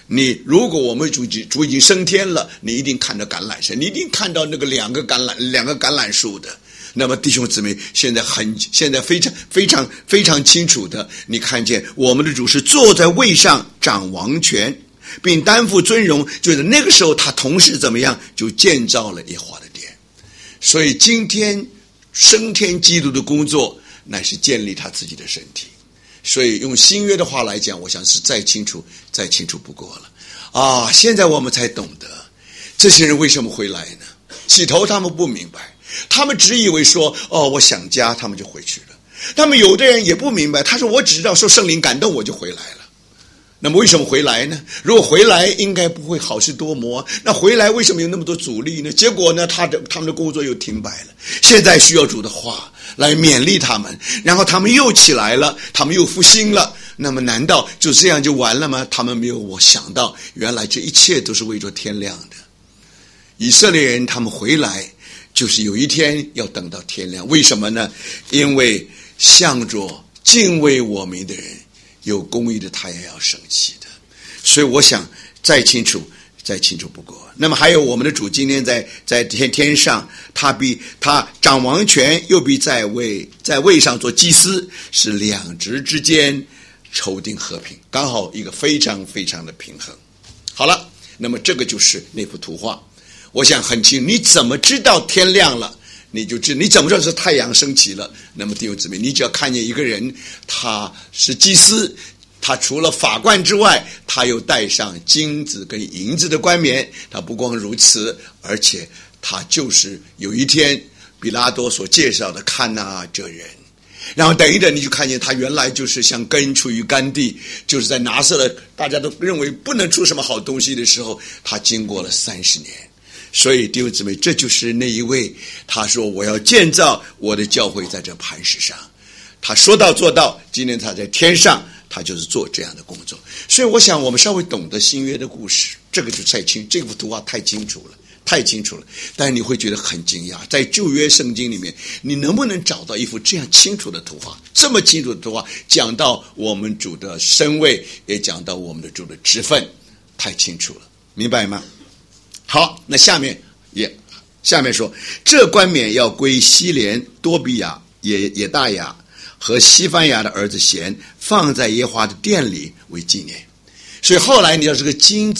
如果我们主已经升天了，你一定看到橄榄山，你一定看到那个两个橄榄树的。那么弟兄姊妹，现在非常清楚的，你看见我们的主是坐在位上掌王权，并担负尊荣，就是那个时候他同时怎么样，就建造了耶和华的殿。所以今天升天基督的工作乃是建立他自己的身体。所以用新约的话来讲，我想是再清楚不过了现在我们才懂得这些人为什么回来呢？起头他们不明白，他们只以为说我想家，他们就回去了。他们有的人也不明白，他说我只知道受圣灵感动我就回来了。那么为什么回来呢？如果回来应该不会好事多磨，那回来为什么有那么多阻力呢？结果呢，他们的工作又停摆了。现在需要主的话来勉励他们，然后他们又起来了，他们又复兴了。那么难道就这样就完了吗？他们没有想到，原来这一切都是为着天亮的。以色列人他们回来，就是有一天要等到天亮。为什么呢？因为向着敬畏我们的人，有公义的太阳要升起的。所以我想再清楚不过。那么还有我们的主今天在天上，他掌王权，又必在位上做祭司，是两职之间筹定和平，刚好一个非常非常的平衡。好了，那么这个就是那幅图画。我想很清楚，你怎么知道天亮了？你怎么知道是太阳升起了？那么弟兄姊妹，你只要看见一个人，他是祭司，他除了法官之外，他又戴上金子跟银子的冠冕。他不光如此，而且他就是有一天比拉多所介绍的，看这人。然后等一等，你就看见他原来就是像根出于干地，就是在拿撒勒大家都认为不能出什么好东西的时候，他经过了30年。所以弟兄姊妹，这就是那一位，他说我要建造我的教会在这磐石上。他说到做到，今天他在天上，他就是做这样的工作。所以我想我们稍微懂得新约的故事，这个就太清，这幅图画太清楚了。但是你会觉得很惊讶，在旧约圣经里面，你能不能找到一幅这样清楚的图画，这么清楚的图画，讲到我们主的身位，也讲到我们的主的职分，太清楚了，明白吗？好，那下面说，这冠冕要归西连、多比亚、也大雅和西番雅的儿子贤，放在耶和华的殿里为纪念。所以后来你要这个金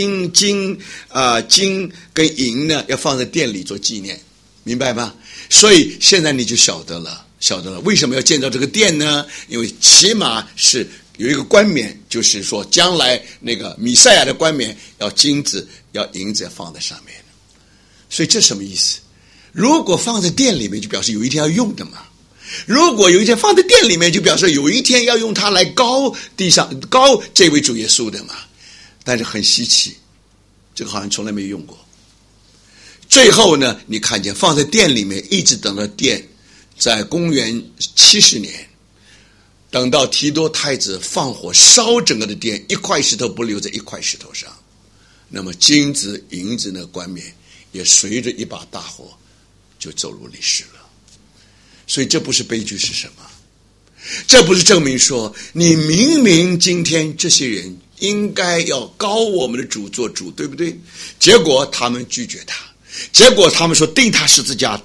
跟银呢，要放在殿里做纪念，明白吗？所以现在你就晓得了为什么要建造这个殿呢？因为起码是有一个冠冕，就是说将来那个弥赛亚的冠冕要金子要银子要放在上面。所以这什么意思？如果放在殿里面，就表示有一天要用的嘛。如果有一天放在殿里面，就表示有一天要用它来高这位主耶稣的嘛。但是很稀奇，这个好像从来没用过。最后呢，你看见放在殿里面，一直等到殿在公元70年，等到提多太子放火烧整个的殿，一块石头不留在一块石头上，那么金子银子的冠冕也随着一把大火就走入历史了。所以这不是悲剧是什么？这不是证明说你明明今天这些人应该要高我们的主做主，对不对？结果他们拒绝他，结果他们说钉他十字架。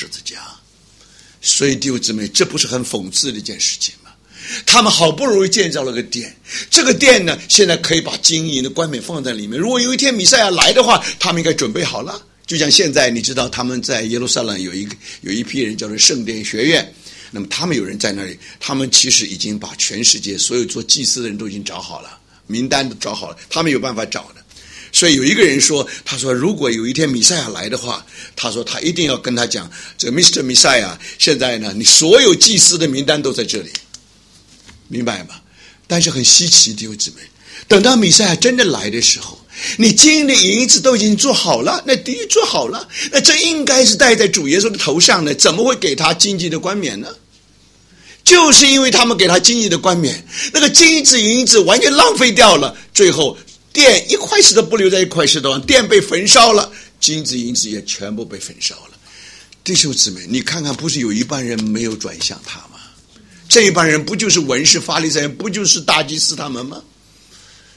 所以弟兄姊妹，这不是很讽刺的一件事情吗？他们好不容易建造了个殿，这个殿呢，现在可以把金银的冠冕放在里面。如果有一天弥赛亚来的话，他们应该准备好了。就像现在你知道他们在耶路撒冷有一批人叫做圣殿学院，那么他们有人在那里，他们其实已经把全世界所有做祭司的人都已经找好了，名单都找好了，他们有办法找的。所以有一个人说，他说如果有一天弥赛亚来的话，他说他一定要跟他讲，这个 Mr. 弥赛亚，现在呢你所有祭司的名单都在这里，明白吗？但是很稀奇，弟兄姊妹，等到弥赛亚真的来的时候，你金的银子都已经做好了，那的确做好了，那这应该是戴在主耶稣的头上呢，怎么会给他金银的冠冕呢？就是因为他们给他金银的冠冕，那个金子银子完全浪费掉了，最后殿一块石头不留在一块石头上，殿被焚烧了，金子银子也全部被焚烧了。弟兄姊妹，你看看，不是有一半人没有转向他吗？这一半人不就是文士法利赛人，不就是大祭司他们吗？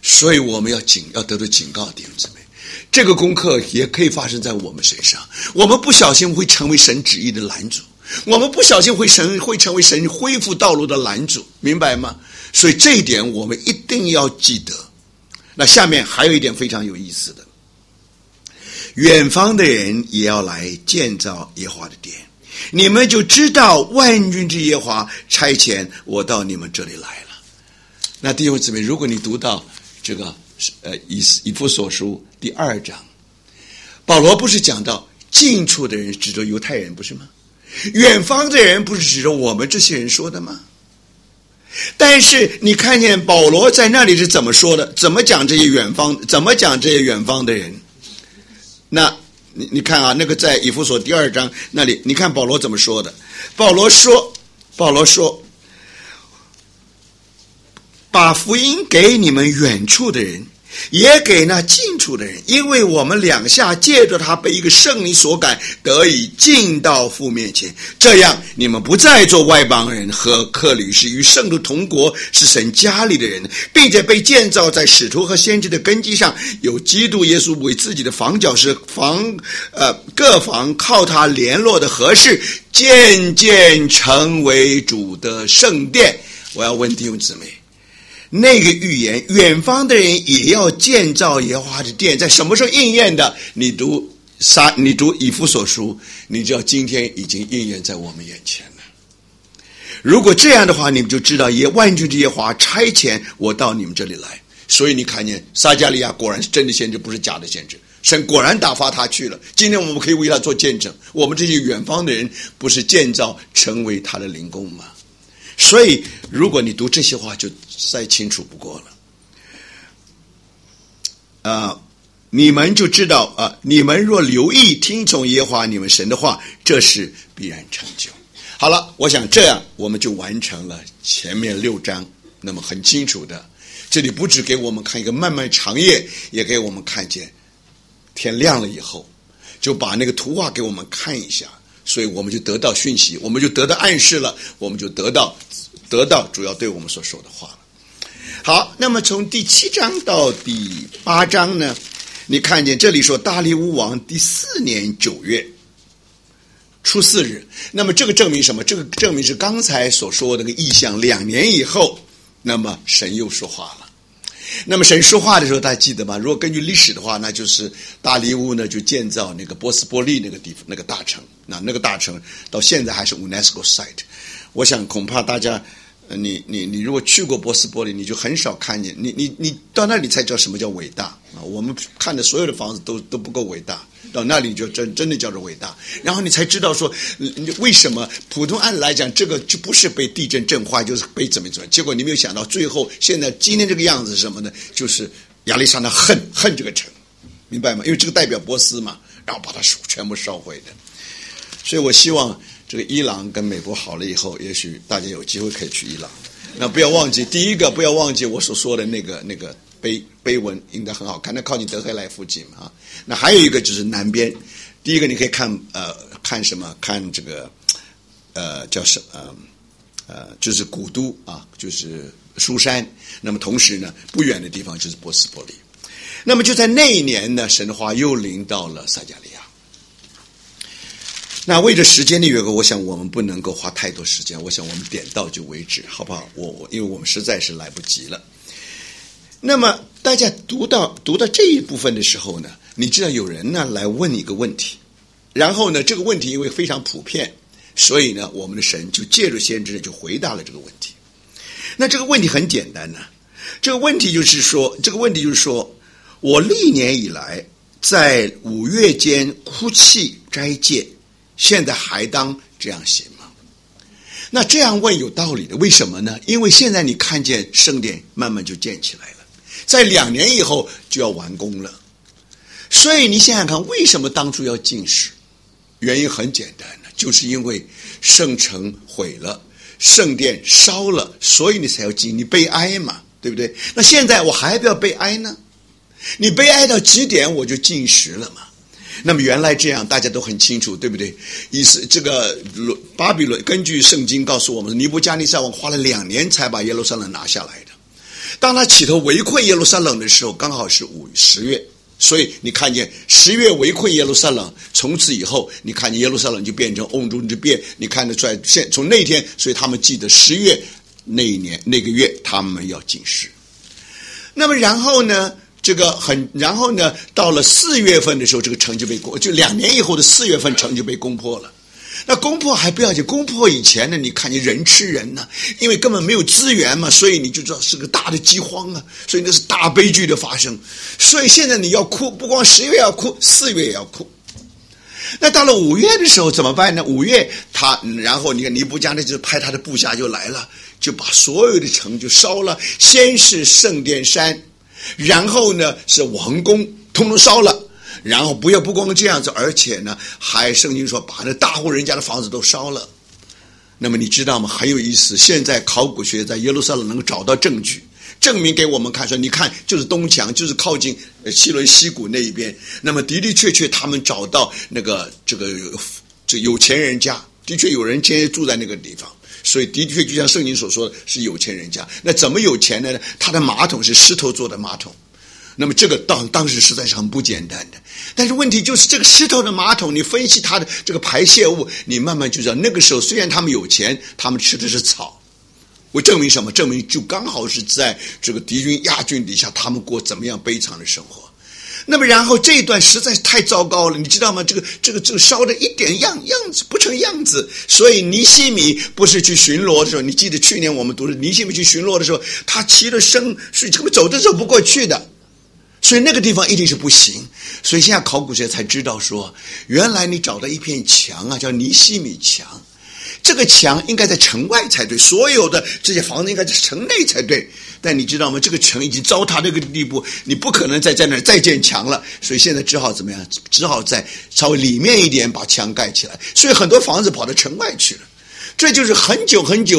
所以我们要得到警告，弟兄姊妹，这个功课也可以发生在我们身上。我们不小心会成为神旨意的拦阻，我们不小心会成为神恢复道路的拦阻，明白吗？所以这一点我们一定要记得。那下面还有一点非常有意思的，远方的人也要来建造耶和华的殿，你们就知道万军之耶和华差遣我到你们这里来了。那弟兄姊妹，如果你读到这个以弗所书第2章，保罗不是讲到近处的人指着犹太人，不是吗？远方的人不是指着我们这些人说的吗？但是你看见保罗在那里是怎么说的，怎么讲这些远方的人。那你看啊，那个在以弗所第2章那里，你看保罗怎么说的。保罗说把福音给你们远处的人，也给那近处的人，因为我们两下借着他被一个圣灵所感，得以进到父面前，这样你们不再做外邦人和客旅，是与圣徒同国，是神家里的人，并且被建造在使徒和先知的根基上，有基督耶稣为自己的房角石，各房靠他联络的合适，渐渐成为主的圣殿。我要问弟兄姊妹，那个预言远方的人也要建造耶和华的殿，在什么时候应验的？你读以弗所书，你知道今天已经应验在我们眼前了。如果这样的话，你们就知道万军之耶和华差遣我到你们这里来。所以你看见撒迦利亚果然是真的先知，不是假的先知，神果然打发他去了。今天我们可以为他做见证，我们这些远方的人不是建造成为他的灵宫吗？所以如果你读这些话就再清楚不过了。你们就知道你们若留意听从耶和华你们神的话，这是必然成就。好了，我想这样我们就完成了前面6章。那么很清楚的，这里不只给我们看一个漫漫长夜，也给我们看见天亮了以后，就把那个图画给我们看一下，所以我们就得到讯息，我们就得到暗示了，我们就得到主要对我们所说的话了。好，那么从第7章到第8章呢，你看见这里说大利乌王第4年9月初4日，那么这个证明什么？这个证明是刚才所说的那个意象2年以后，那么神又说话了。那么神说话的时候大家记得吗？如果根据历史的话，那就是大利乌呢就建造那个波斯波利那个地方，那个大城，那个大城到现在还是 UNESCO site。 我想恐怕大家你如果去过波斯波利，你就很少看见，你到那里才知道什么叫伟大啊！我们看的所有的房子都不够伟大，到那里就真的叫做伟大。然后你才知道说，为什么普通按来讲，这个就不是被地震震坏，就是被怎么样。结果你没有想到，最后现在今天这个样子是什么呢？就是亚历山大恨这个城，明白吗？因为这个代表波斯嘛，然后把它全部烧毁的。所以我希望这个伊朗跟美国好了以后，也许大家有机会可以去伊朗。那不要忘记，第一个不要忘记我所说的那个碑文应该很好看，那靠近德黑兰附近啊。那还有一个就是南边，第一个你可以看什么？看这个叫什么？就是古都啊，就是书珊。那么同时呢，不远的地方就是波斯波利。那么就在那一年呢，神的话又临到了撒迦利亚。那为着时间的缘故，我想我们不能够花太多时间，我想我们点到就为止，好不好？因为我们实在是来不及了。那么大家读到这一部分的时候呢，你知道有人呢来问一个问题，然后呢这个问题因为非常普遍，所以呢我们的神就借着先知就回答了这个问题。那这个问题很简单呢，这个问题就是说我历年以来在5月间哭泣斋戒，现在还当这样行吗？那这样问有道理的，为什么呢？因为现在你看见圣殿慢慢就建起来了，在2年以后就要完工了。所以你想想看，为什么当初要禁食？原因很简单的，就是因为圣城毁了，圣殿烧了，所以你才要禁，你悲哀嘛，对不对？那现在我还要不要悲哀呢？你悲哀到极点，我就禁食了嘛。那么原来这样，大家都很清楚，对不对？这个巴比伦根据圣经告诉我们，尼布加尼撒王花了2年才把耶路撒冷拿下来的。 当他起头围困耶路撒冷的时候，刚好是10月，所以你看见10月围困耶路撒冷，从此以后你看见耶路撒冷就变成瓮中之鳖，你看得出来，从那天，所以他们记得10月那一年那个月他们要禁食。那么然后呢，然后呢，到了4月份的时候，这个城就被就2年以后的4月份，城就被攻破了。那攻破还不要紧，攻破以前呢，你看见人吃人呢，因为根本没有资源嘛，所以你就知道是个大的饥荒啊，所以那是大悲剧的发生。所以现在你要哭，不光10月要哭，4月也要哭。那到了5月的时候怎么办呢？5月然后你看尼布甲尼撒就派他的部下就来了，就把所有的城就烧了，先是圣殿山，然后呢是王宫，通通烧了。然后不光这样子，而且呢还圣经说把那大户人家的房子都烧了。那么你知道吗？很有意思，现在考古学在耶路撒冷能够找到证据，证明给我们看，说你看就是东墙，就是靠近希伦溪谷那一边。那么的确他们找到那个这有钱人家，的确有人现在住在那个地方，所以的确就像圣经所说的是有钱人家。那怎么有钱呢？他的马桶是石头做的马桶。那么这个当时实在是很不简单的，但是问题就是这个石头的马桶，你分析它的这个排泄物，你慢慢就知道，那个时候虽然他们有钱，他们吃的是草。为证明什么？证明就刚好是在这个敌军亚军底下，他们过怎么样悲惨的生活。那么然后这一段实在是太糟糕了，你知道吗？这个烧的一点样子不成样子。所以尼希米不是去巡逻的时候，你记得去年我们读的尼希米去巡逻的时候，他骑了牲是根本走的时候不过去的。所以那个地方一定是不行，所以现在考古学才知道说，原来你找到一片墙啊，叫尼希米墙，这个墙应该在城外才对，所有的这些房子应该在城内才对。但你知道吗？这个城已经糟蹋这个地步，你不可能在那儿再建墙了，所以现在只好怎么样？只好在稍微里面一点把墙盖起来，所以很多房子跑到城外去了。这就是很久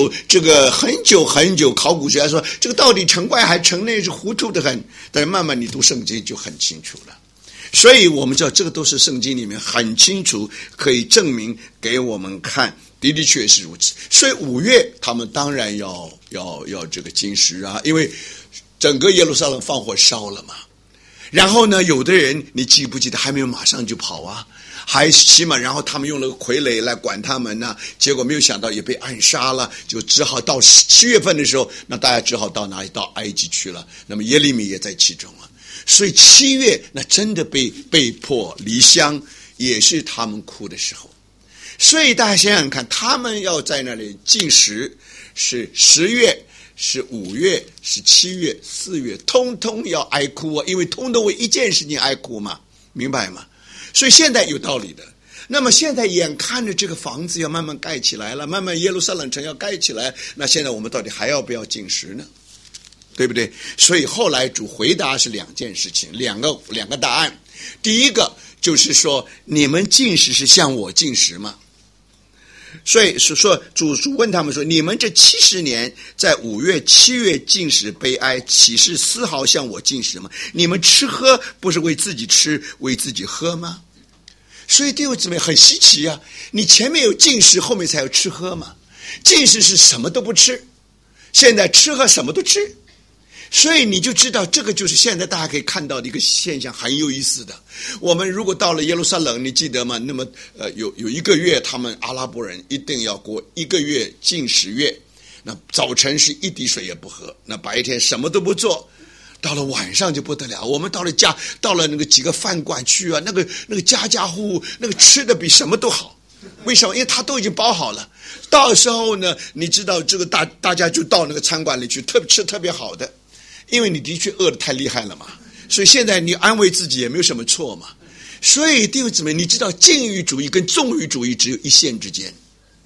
考古学家说这个到底城外还城内是糊涂的很，但是慢慢你读圣经就很清楚了。所以我们知道这个都是圣经里面很清楚可以证明给我们看，的确是如此。所以5月他们当然要这个禁食啊，因为整个耶路撒冷放火烧了嘛。然后呢，有的人你记不记得还没有马上就跑啊，还起码然后他们用了个傀儡来管他们呢，结果没有想到也被暗杀了，就只好到7月份的时候，那大家只好到哪里？到埃及去了。那么耶利米也在其中啊。所以7月那真的被迫离乡，也是他们哭的时候。所以大家想想看，他们要在那里禁食，是10月，是5月，是7月、4月，通通要哀哭啊，因为通通为一件事情哀哭嘛，明白吗？所以现在有道理的。那么现在眼看着这个房子要慢慢盖起来了，慢慢耶路撒冷城要盖起来，那现在我们到底还要不要禁食呢？对不对？所以后来主回答是2件事情，两个答案。第一个就是说，你们禁食是向我禁食吗？所以说主问他们说，你们这70年在5月7月禁食悲哀，岂是丝毫向我禁食吗？你们吃喝不是为自己吃为自己喝吗？所以弟兄姊妹很稀奇啊，你前面有禁食，后面才有吃喝嘛。禁食是什么都不吃，现在吃喝什么都吃。所以你就知道，这个就是现在大家可以看到的一个现象，很有意思的。我们如果到了耶路撒冷，你记得吗？那么有1个月，他们阿拉伯人一定要过1个月禁食月。那早晨是一滴水也不喝，那白天什么都不做，到了晚上就不得了。我们到了那个几个饭馆去啊，那个家户那个吃的比什么都好。为什么？因为他都已经包好了。到时候呢，你知道这个大家就到那个餐馆里去，吃特别好的。因为你的确饿得太厉害了嘛，所以现在你安慰自己也没有什么错嘛。所以弟兄姊妹，你知道禁欲主义跟纵欲主义只有一线之间，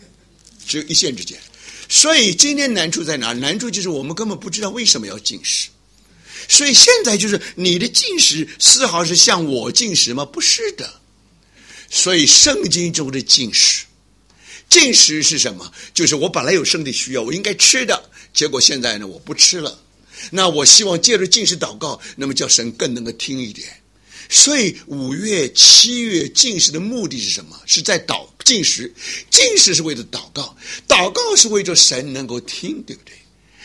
所以今天难处在哪？难处就是我们根本不知道为什么要禁食。所以现在就是你的禁食丝毫是向我禁食吗？不是的。所以圣经中的禁食是什么？就是我本来有身体需要，我应该吃的，结果现在呢我不吃了。那我希望借着禁食祷告，那么叫神更能够听一点。所以5月7月禁食的目的是什么？是在禁食是为了祷告，祷告是为着神能够听，对不对？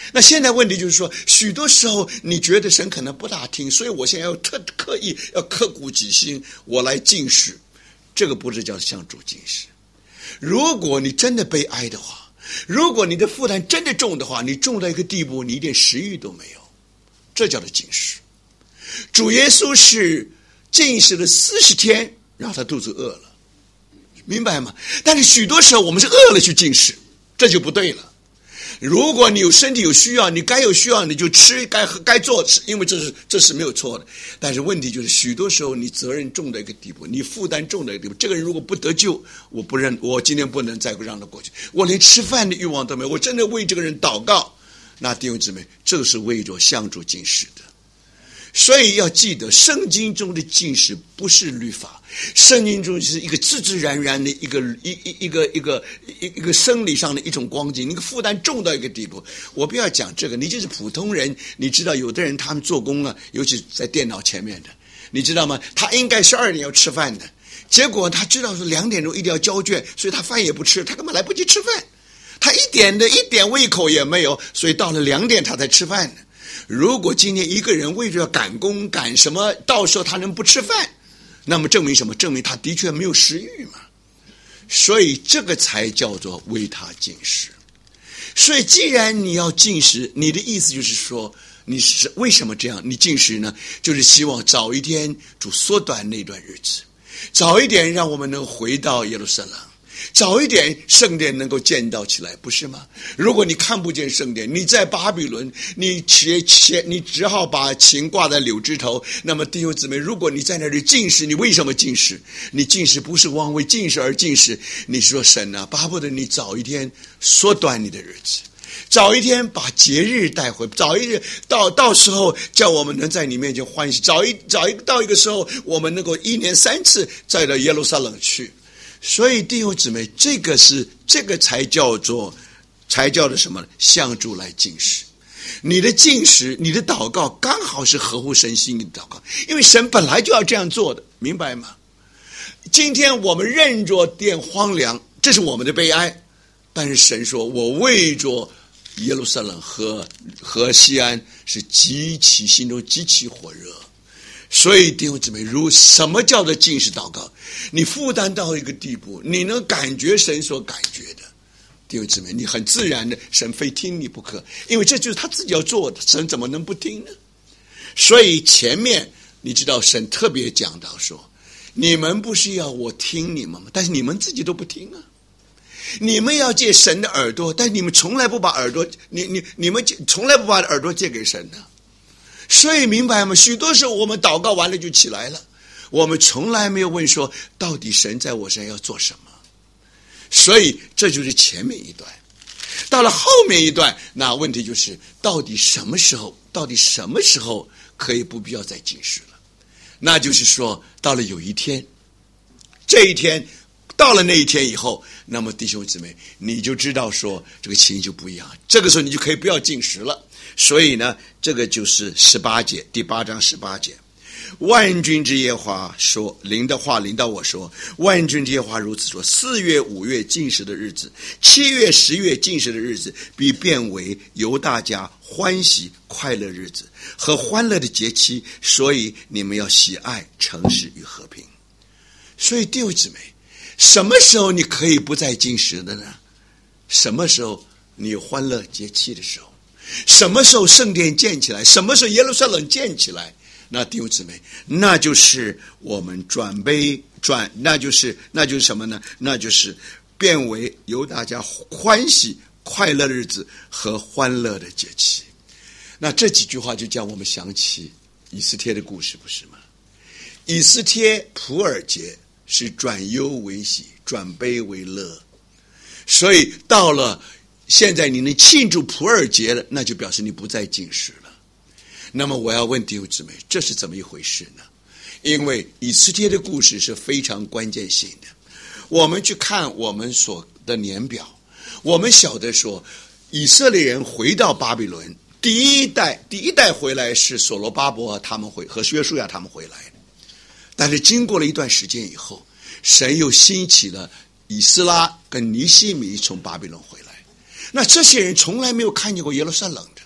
那现在问题就是说，许多时候你觉得神可能不大听，所以我现在要刻意要刻骨己心，我来禁食。这个不是叫向主禁食。如果你真的悲哀的话，如果你的负担真的重的话，你重到一个地步，你一点食欲都没有，这叫做禁食。主耶稣是禁食了40天，然后他肚子饿了，明白吗？但是许多时候我们是饿了去禁食，这就不对了。如果你有身体有需要，你该有需要你就吃，该喝该做，因为这是没有错的。但是问题就是许多时候你责任重的一个地步，你负担重的一个地步，这个人如果不得救，我今天不能再让他过去，我连吃饭的欲望都没有，我真的为这个人祷告，那弟兄姊妹，这个是为着向主禁食的。所以要记得，圣经中的禁食不是律法，圣经中是一个自自然然的一个生理上的一种光景，那个负担重到一个地步。我不要讲这个，你就是普通人，你知道有的人他们做工啊，尤其在电脑前面的，你知道吗？他应该12点要吃饭的，结果他知道是2点钟一定要交卷，所以他饭也不吃，他根本来不及吃饭，他一点胃口也没有，所以到了2点他才吃饭呢。如果今天一个人为着要赶工赶什么，到时候他能不吃饭，那么证明什么？证明他的确没有食欲嘛。所以这个才叫做为他禁食。所以既然你要禁食，你的意思就是说，你是为什么这样？你禁食呢，就是希望早一天主缩短那段日子，早一点让我们能回到耶路撒冷，早一点圣殿能够建造起来，不是吗？如果你看不见圣殿，你在巴比伦，你只好把琴挂在柳枝头。那么弟兄姊妹，如果你在那里禁食，你为什么禁食？你禁食不是光为禁食而禁食，你说神啊，巴不得你早一天缩短你的日子，早一天把节日带回，早一日到时候叫我们能在你面前欢喜，早一到一个时候，我们能够1年3次再到耶路撒冷去。所以弟兄姊妹，这个才叫做什么？向主来禁食。你的禁食，你的祷告刚好是合乎神心意的祷告，因为神本来就要这样做的，明白吗？今天我们认着殿荒凉，这是我们的悲哀，但是神说，我为着耶路撒冷和西安是心中极其火热。所以弟兄姊妹，什么叫做禁食祷告？你负担到一个地步，你能感觉神所感觉的，弟兄姊妹，你很自然的，神非听你不可，因为这就是他自己要做的，神怎么能不听呢？所以前面你知道神特别讲到说，你们不是要我听你们吗？但是你们自己都不听啊。你们要借神的耳朵，但你们从来不把耳朵，你们从来不把耳朵借给神呢。所以明白吗？许多时候我们祷告完了就起来了，我们从来没有问说，到底神在我身上要做什么。所以这就是前面一段。到了后面一段，那问题就是到底什么时候可以不必要再禁食了？那就是说，到了有一天，这一天到了那一天以后，那么弟兄姊妹，你就知道说这个情形就不一样，这个时候你就可以不要禁食了。所以呢，这个就是18节，第8章18节。万军之耶和华说，临到我说，万军之耶和华如此说，4月5月禁食的日子，7月10月禁食的日子，必变为犹大家欢喜快乐日子和欢乐的节期，所以你们要喜爱诚实与和平。所以弟兄姊妹，什么时候你可以不再禁食的呢？什么时候你有欢乐节期的时候，什么时候圣殿建起来，什么时候耶路撒冷建起来，那弟兄姊妹，那就是我们那就是什么呢？那就是变为由大家欢喜快乐的日子和欢乐的节期。那这几句话就叫我们想起以斯帖的故事，不是吗？以斯帖普珥节是转忧为喜，转悲为乐，所以到了现在你能庆祝普珥节了，那就表示你不再禁食了。那么我要问弟兄姊妹，这是怎么一回事呢？因为以斯帖的故事是非常关键性的。我们去看我们所的年表，我们晓得说，以色列人回到巴比伦，第一代回来是所罗巴伯他们和约书亚他们回来的，但是经过了一段时间以后，神又兴起了以斯拉跟尼希米从巴比伦回来。那这些人从来没有看见过耶路撒冷的，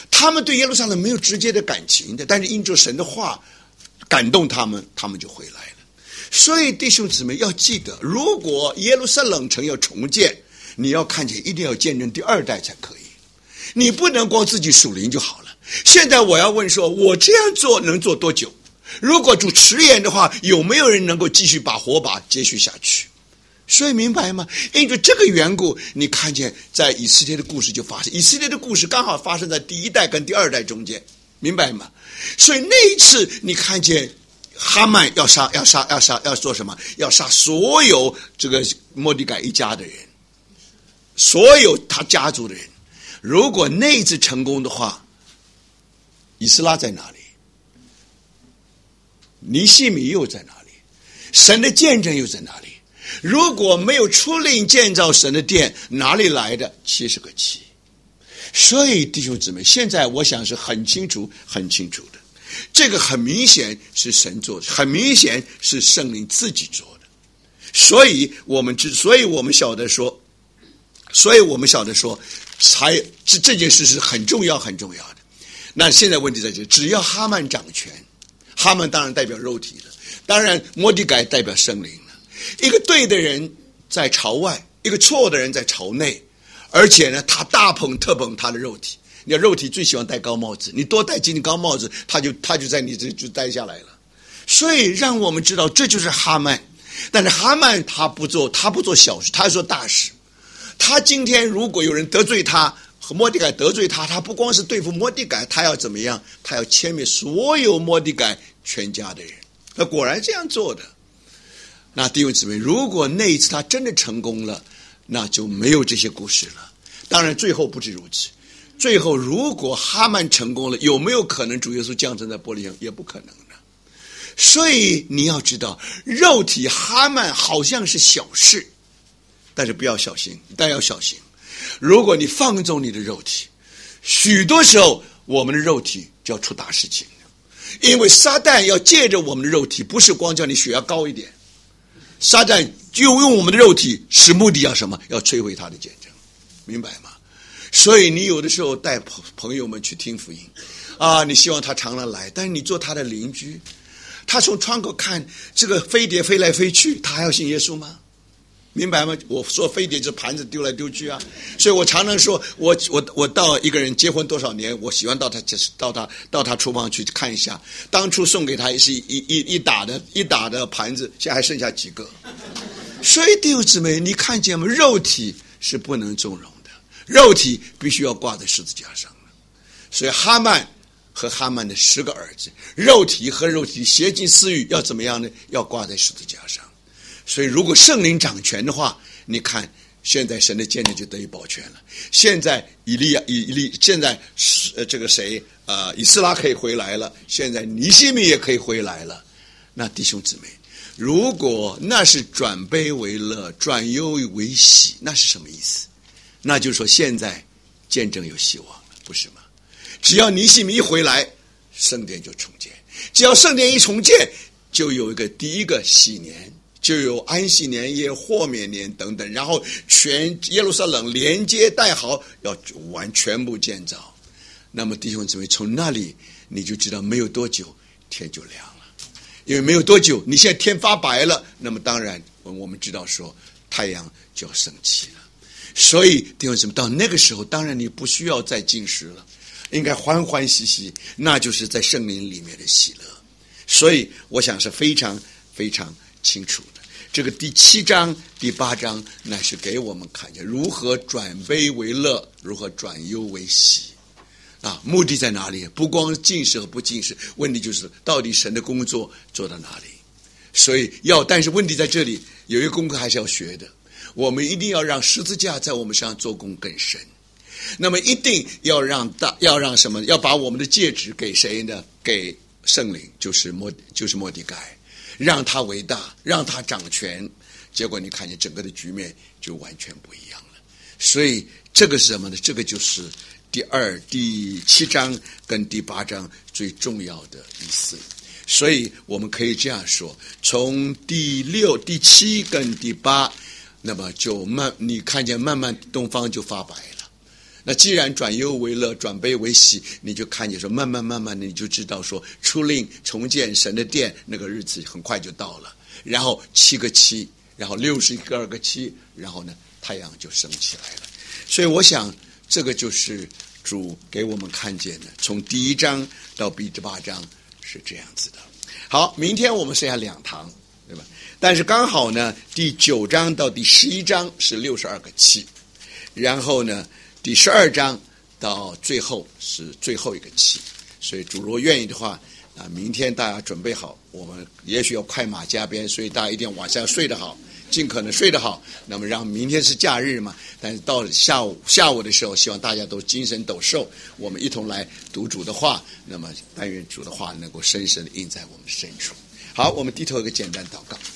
他们对耶路撒冷没有直接的感情的，但是因着神的话感动他们，他们就回来了。所以弟兄姊妹要记得，如果耶路撒冷城要重建，你要看见一定要见证第二代才可以，你不能光自己属灵就好了。现在我要问说，我这样做能做多久？如果主迟延的话，有没有人能够继续把火把接续下去？所以明白吗？因为这个缘故，你看见在以色列的故事就发生，以色列的故事刚好发生在第一代跟第二代中间，明白吗？所以那一次你看见哈曼要做什么？要杀所有这个末底改一家的人，所有他家族的人。如果那一次成功的话，以斯拉在哪里？尼希米又在哪里？神的见证又在哪里？如果没有出令建造神的殿，哪里来的70个旗？所以弟兄姊妹，现在我想是很清楚的，这个很明显是神做的，很明显是圣灵自己做的。所以我们晓得说，这件事是很重要的。那现在问题在这里，只要哈曼掌权，哈曼当然代表肉体了，当然末底改代表圣灵了。一个对的人在朝外，一个错的人在朝内，而且呢，他大捧特捧他的肉体。你的肉体最喜欢戴高帽子，你多戴几顶高帽子，他就在你这就戴下来了。所以让我们知道，这就是哈曼。但是哈曼他不做小事，他做大事。他今天如果有人得罪他，和末底改得罪他，他不光是对付末底改，他要怎么样？他要歼灭所有末底改全家的人。那果然这样做的。那弟兄姊妹，如果那一次他真的成功了，那就没有这些故事了。当然最后不止如此，最后如果哈曼成功了，有没有可能主耶稣降生在伯利恒？也不可能的。所以你要知道，肉体哈曼好像是小事，但要小心。如果你放纵你的肉体，许多时候我们的肉体就要出大事情。因为撒旦要借着我们的肉体，不是光叫你血压高一点，撒旦就用我们的肉体是目的要什么？要摧毁他的见证，明白吗？所以你有的时候带朋友们去听福音啊，你希望他常常来，但是你做他的邻居，他从窗口看这个飞碟飞来飞去，他还要信耶稣吗？明白吗？我说飞碟就是盘子丢来丢去啊，所以我常常说，我到一个人结婚多少年，我喜欢到他厨房去看一下，当初送给他是一打的盘子，现在还剩下几个。所以弟兄姊妹，你看见吗？肉体是不能纵容的，肉体必须要挂在十字架上的。所以哈曼和哈曼的10个儿子，肉体和肉体邪尽私欲要怎么样呢？要挂在十字架上。所以如果圣灵掌权的话，你看现在神的见证就得以保全了。现在现在这个谁以斯拉可以回来了，现在尼希米也可以回来了。那弟兄姊妹，如果那是转悲为乐，转忧为喜，那是什么意思？那就是说现在见证有希望了，不是吗？只要尼希米一回来，圣殿就重建。只要圣殿一重建，就有一个第一个喜年，就有安息年夜、豁免年等等，然后全耶路撒冷连接带好，要全部建造。那么弟兄姊妹，从那里你就知道没有多久天就亮了，因为没有多久你现在天发白了，那么当然我们知道说太阳就要升起了。所以弟兄姊妹，到那个时候当然你不需要再禁食了，应该欢欢喜喜，那就是在圣灵里面的喜乐。所以我想是非常非常清楚的。这个第7章第8章乃是给我们看见如何转悲为乐，如何转忧为喜啊！目的在哪里？不光禁食和不禁食，问题就是到底神的工作做到哪里？所以但是问题在这里，有一个功课还是要学的。我们一定要让十字架在我们身上做工更深。那么一定要让什么？要把我们的戒指给谁呢？给圣灵，就是末底改，让他为大，让他掌权。结果你看见整个的局面就完全不一样了。所以这个是什么呢？这个就是第7章跟第8章最重要的意思。所以我们可以这样说，从第6、第7跟第8，那么你看见慢慢东方就发白了。 那既然转忧为乐，转悲为喜，你就看见说，慢慢的，你就知道说，出令重建神的殿那个日子很快就到了。然后7个7，然后62个7，然后呢，太阳就升起来了。所以我想，这个就是主给我们看见的，从第1章到第8章是这样子的。好，明天我们剩下2堂，对吧？但是刚好呢，第9章到第11章是62个7，然后呢，第12章到最后是最后一个7。所以主若愿意的话，明天大家准备好，我们也许要快马加鞭，所以大家一定要晚上睡得好，尽可能睡得好。那么让明天是假日嘛，但是到了下午的时候，希望大家都精神抖擞，我们一同来读主的话。那么但愿主的话能够深深地印在我们深处。好，我们低头一个简单祷告。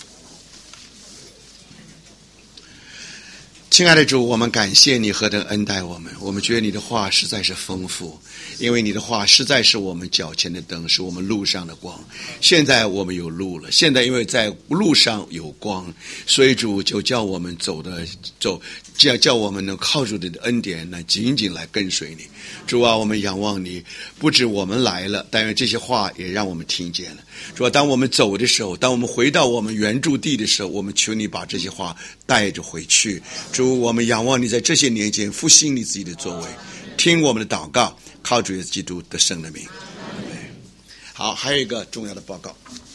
亲爱的主，我们感谢你何等恩待我们，我们觉得你的话实在是丰富，因为你的话实在是我们脚前的灯，是我们路上的光。现在我们有路了，现在因为在路上有光，所以主就叫我们走，叫我们能靠住你的恩典，那紧紧来跟随你。主啊，我们仰望你，不止我们来了，但愿这些话也让我们听见了。主啊，当我们走的时候，当我们回到我们原住地的时候，我们求你把这些话带着回去。主，我们仰望你在这些年间复兴你自己的作为，听我们的祷告，靠主耶稣基督得胜的名。好，还有一个重要的报告。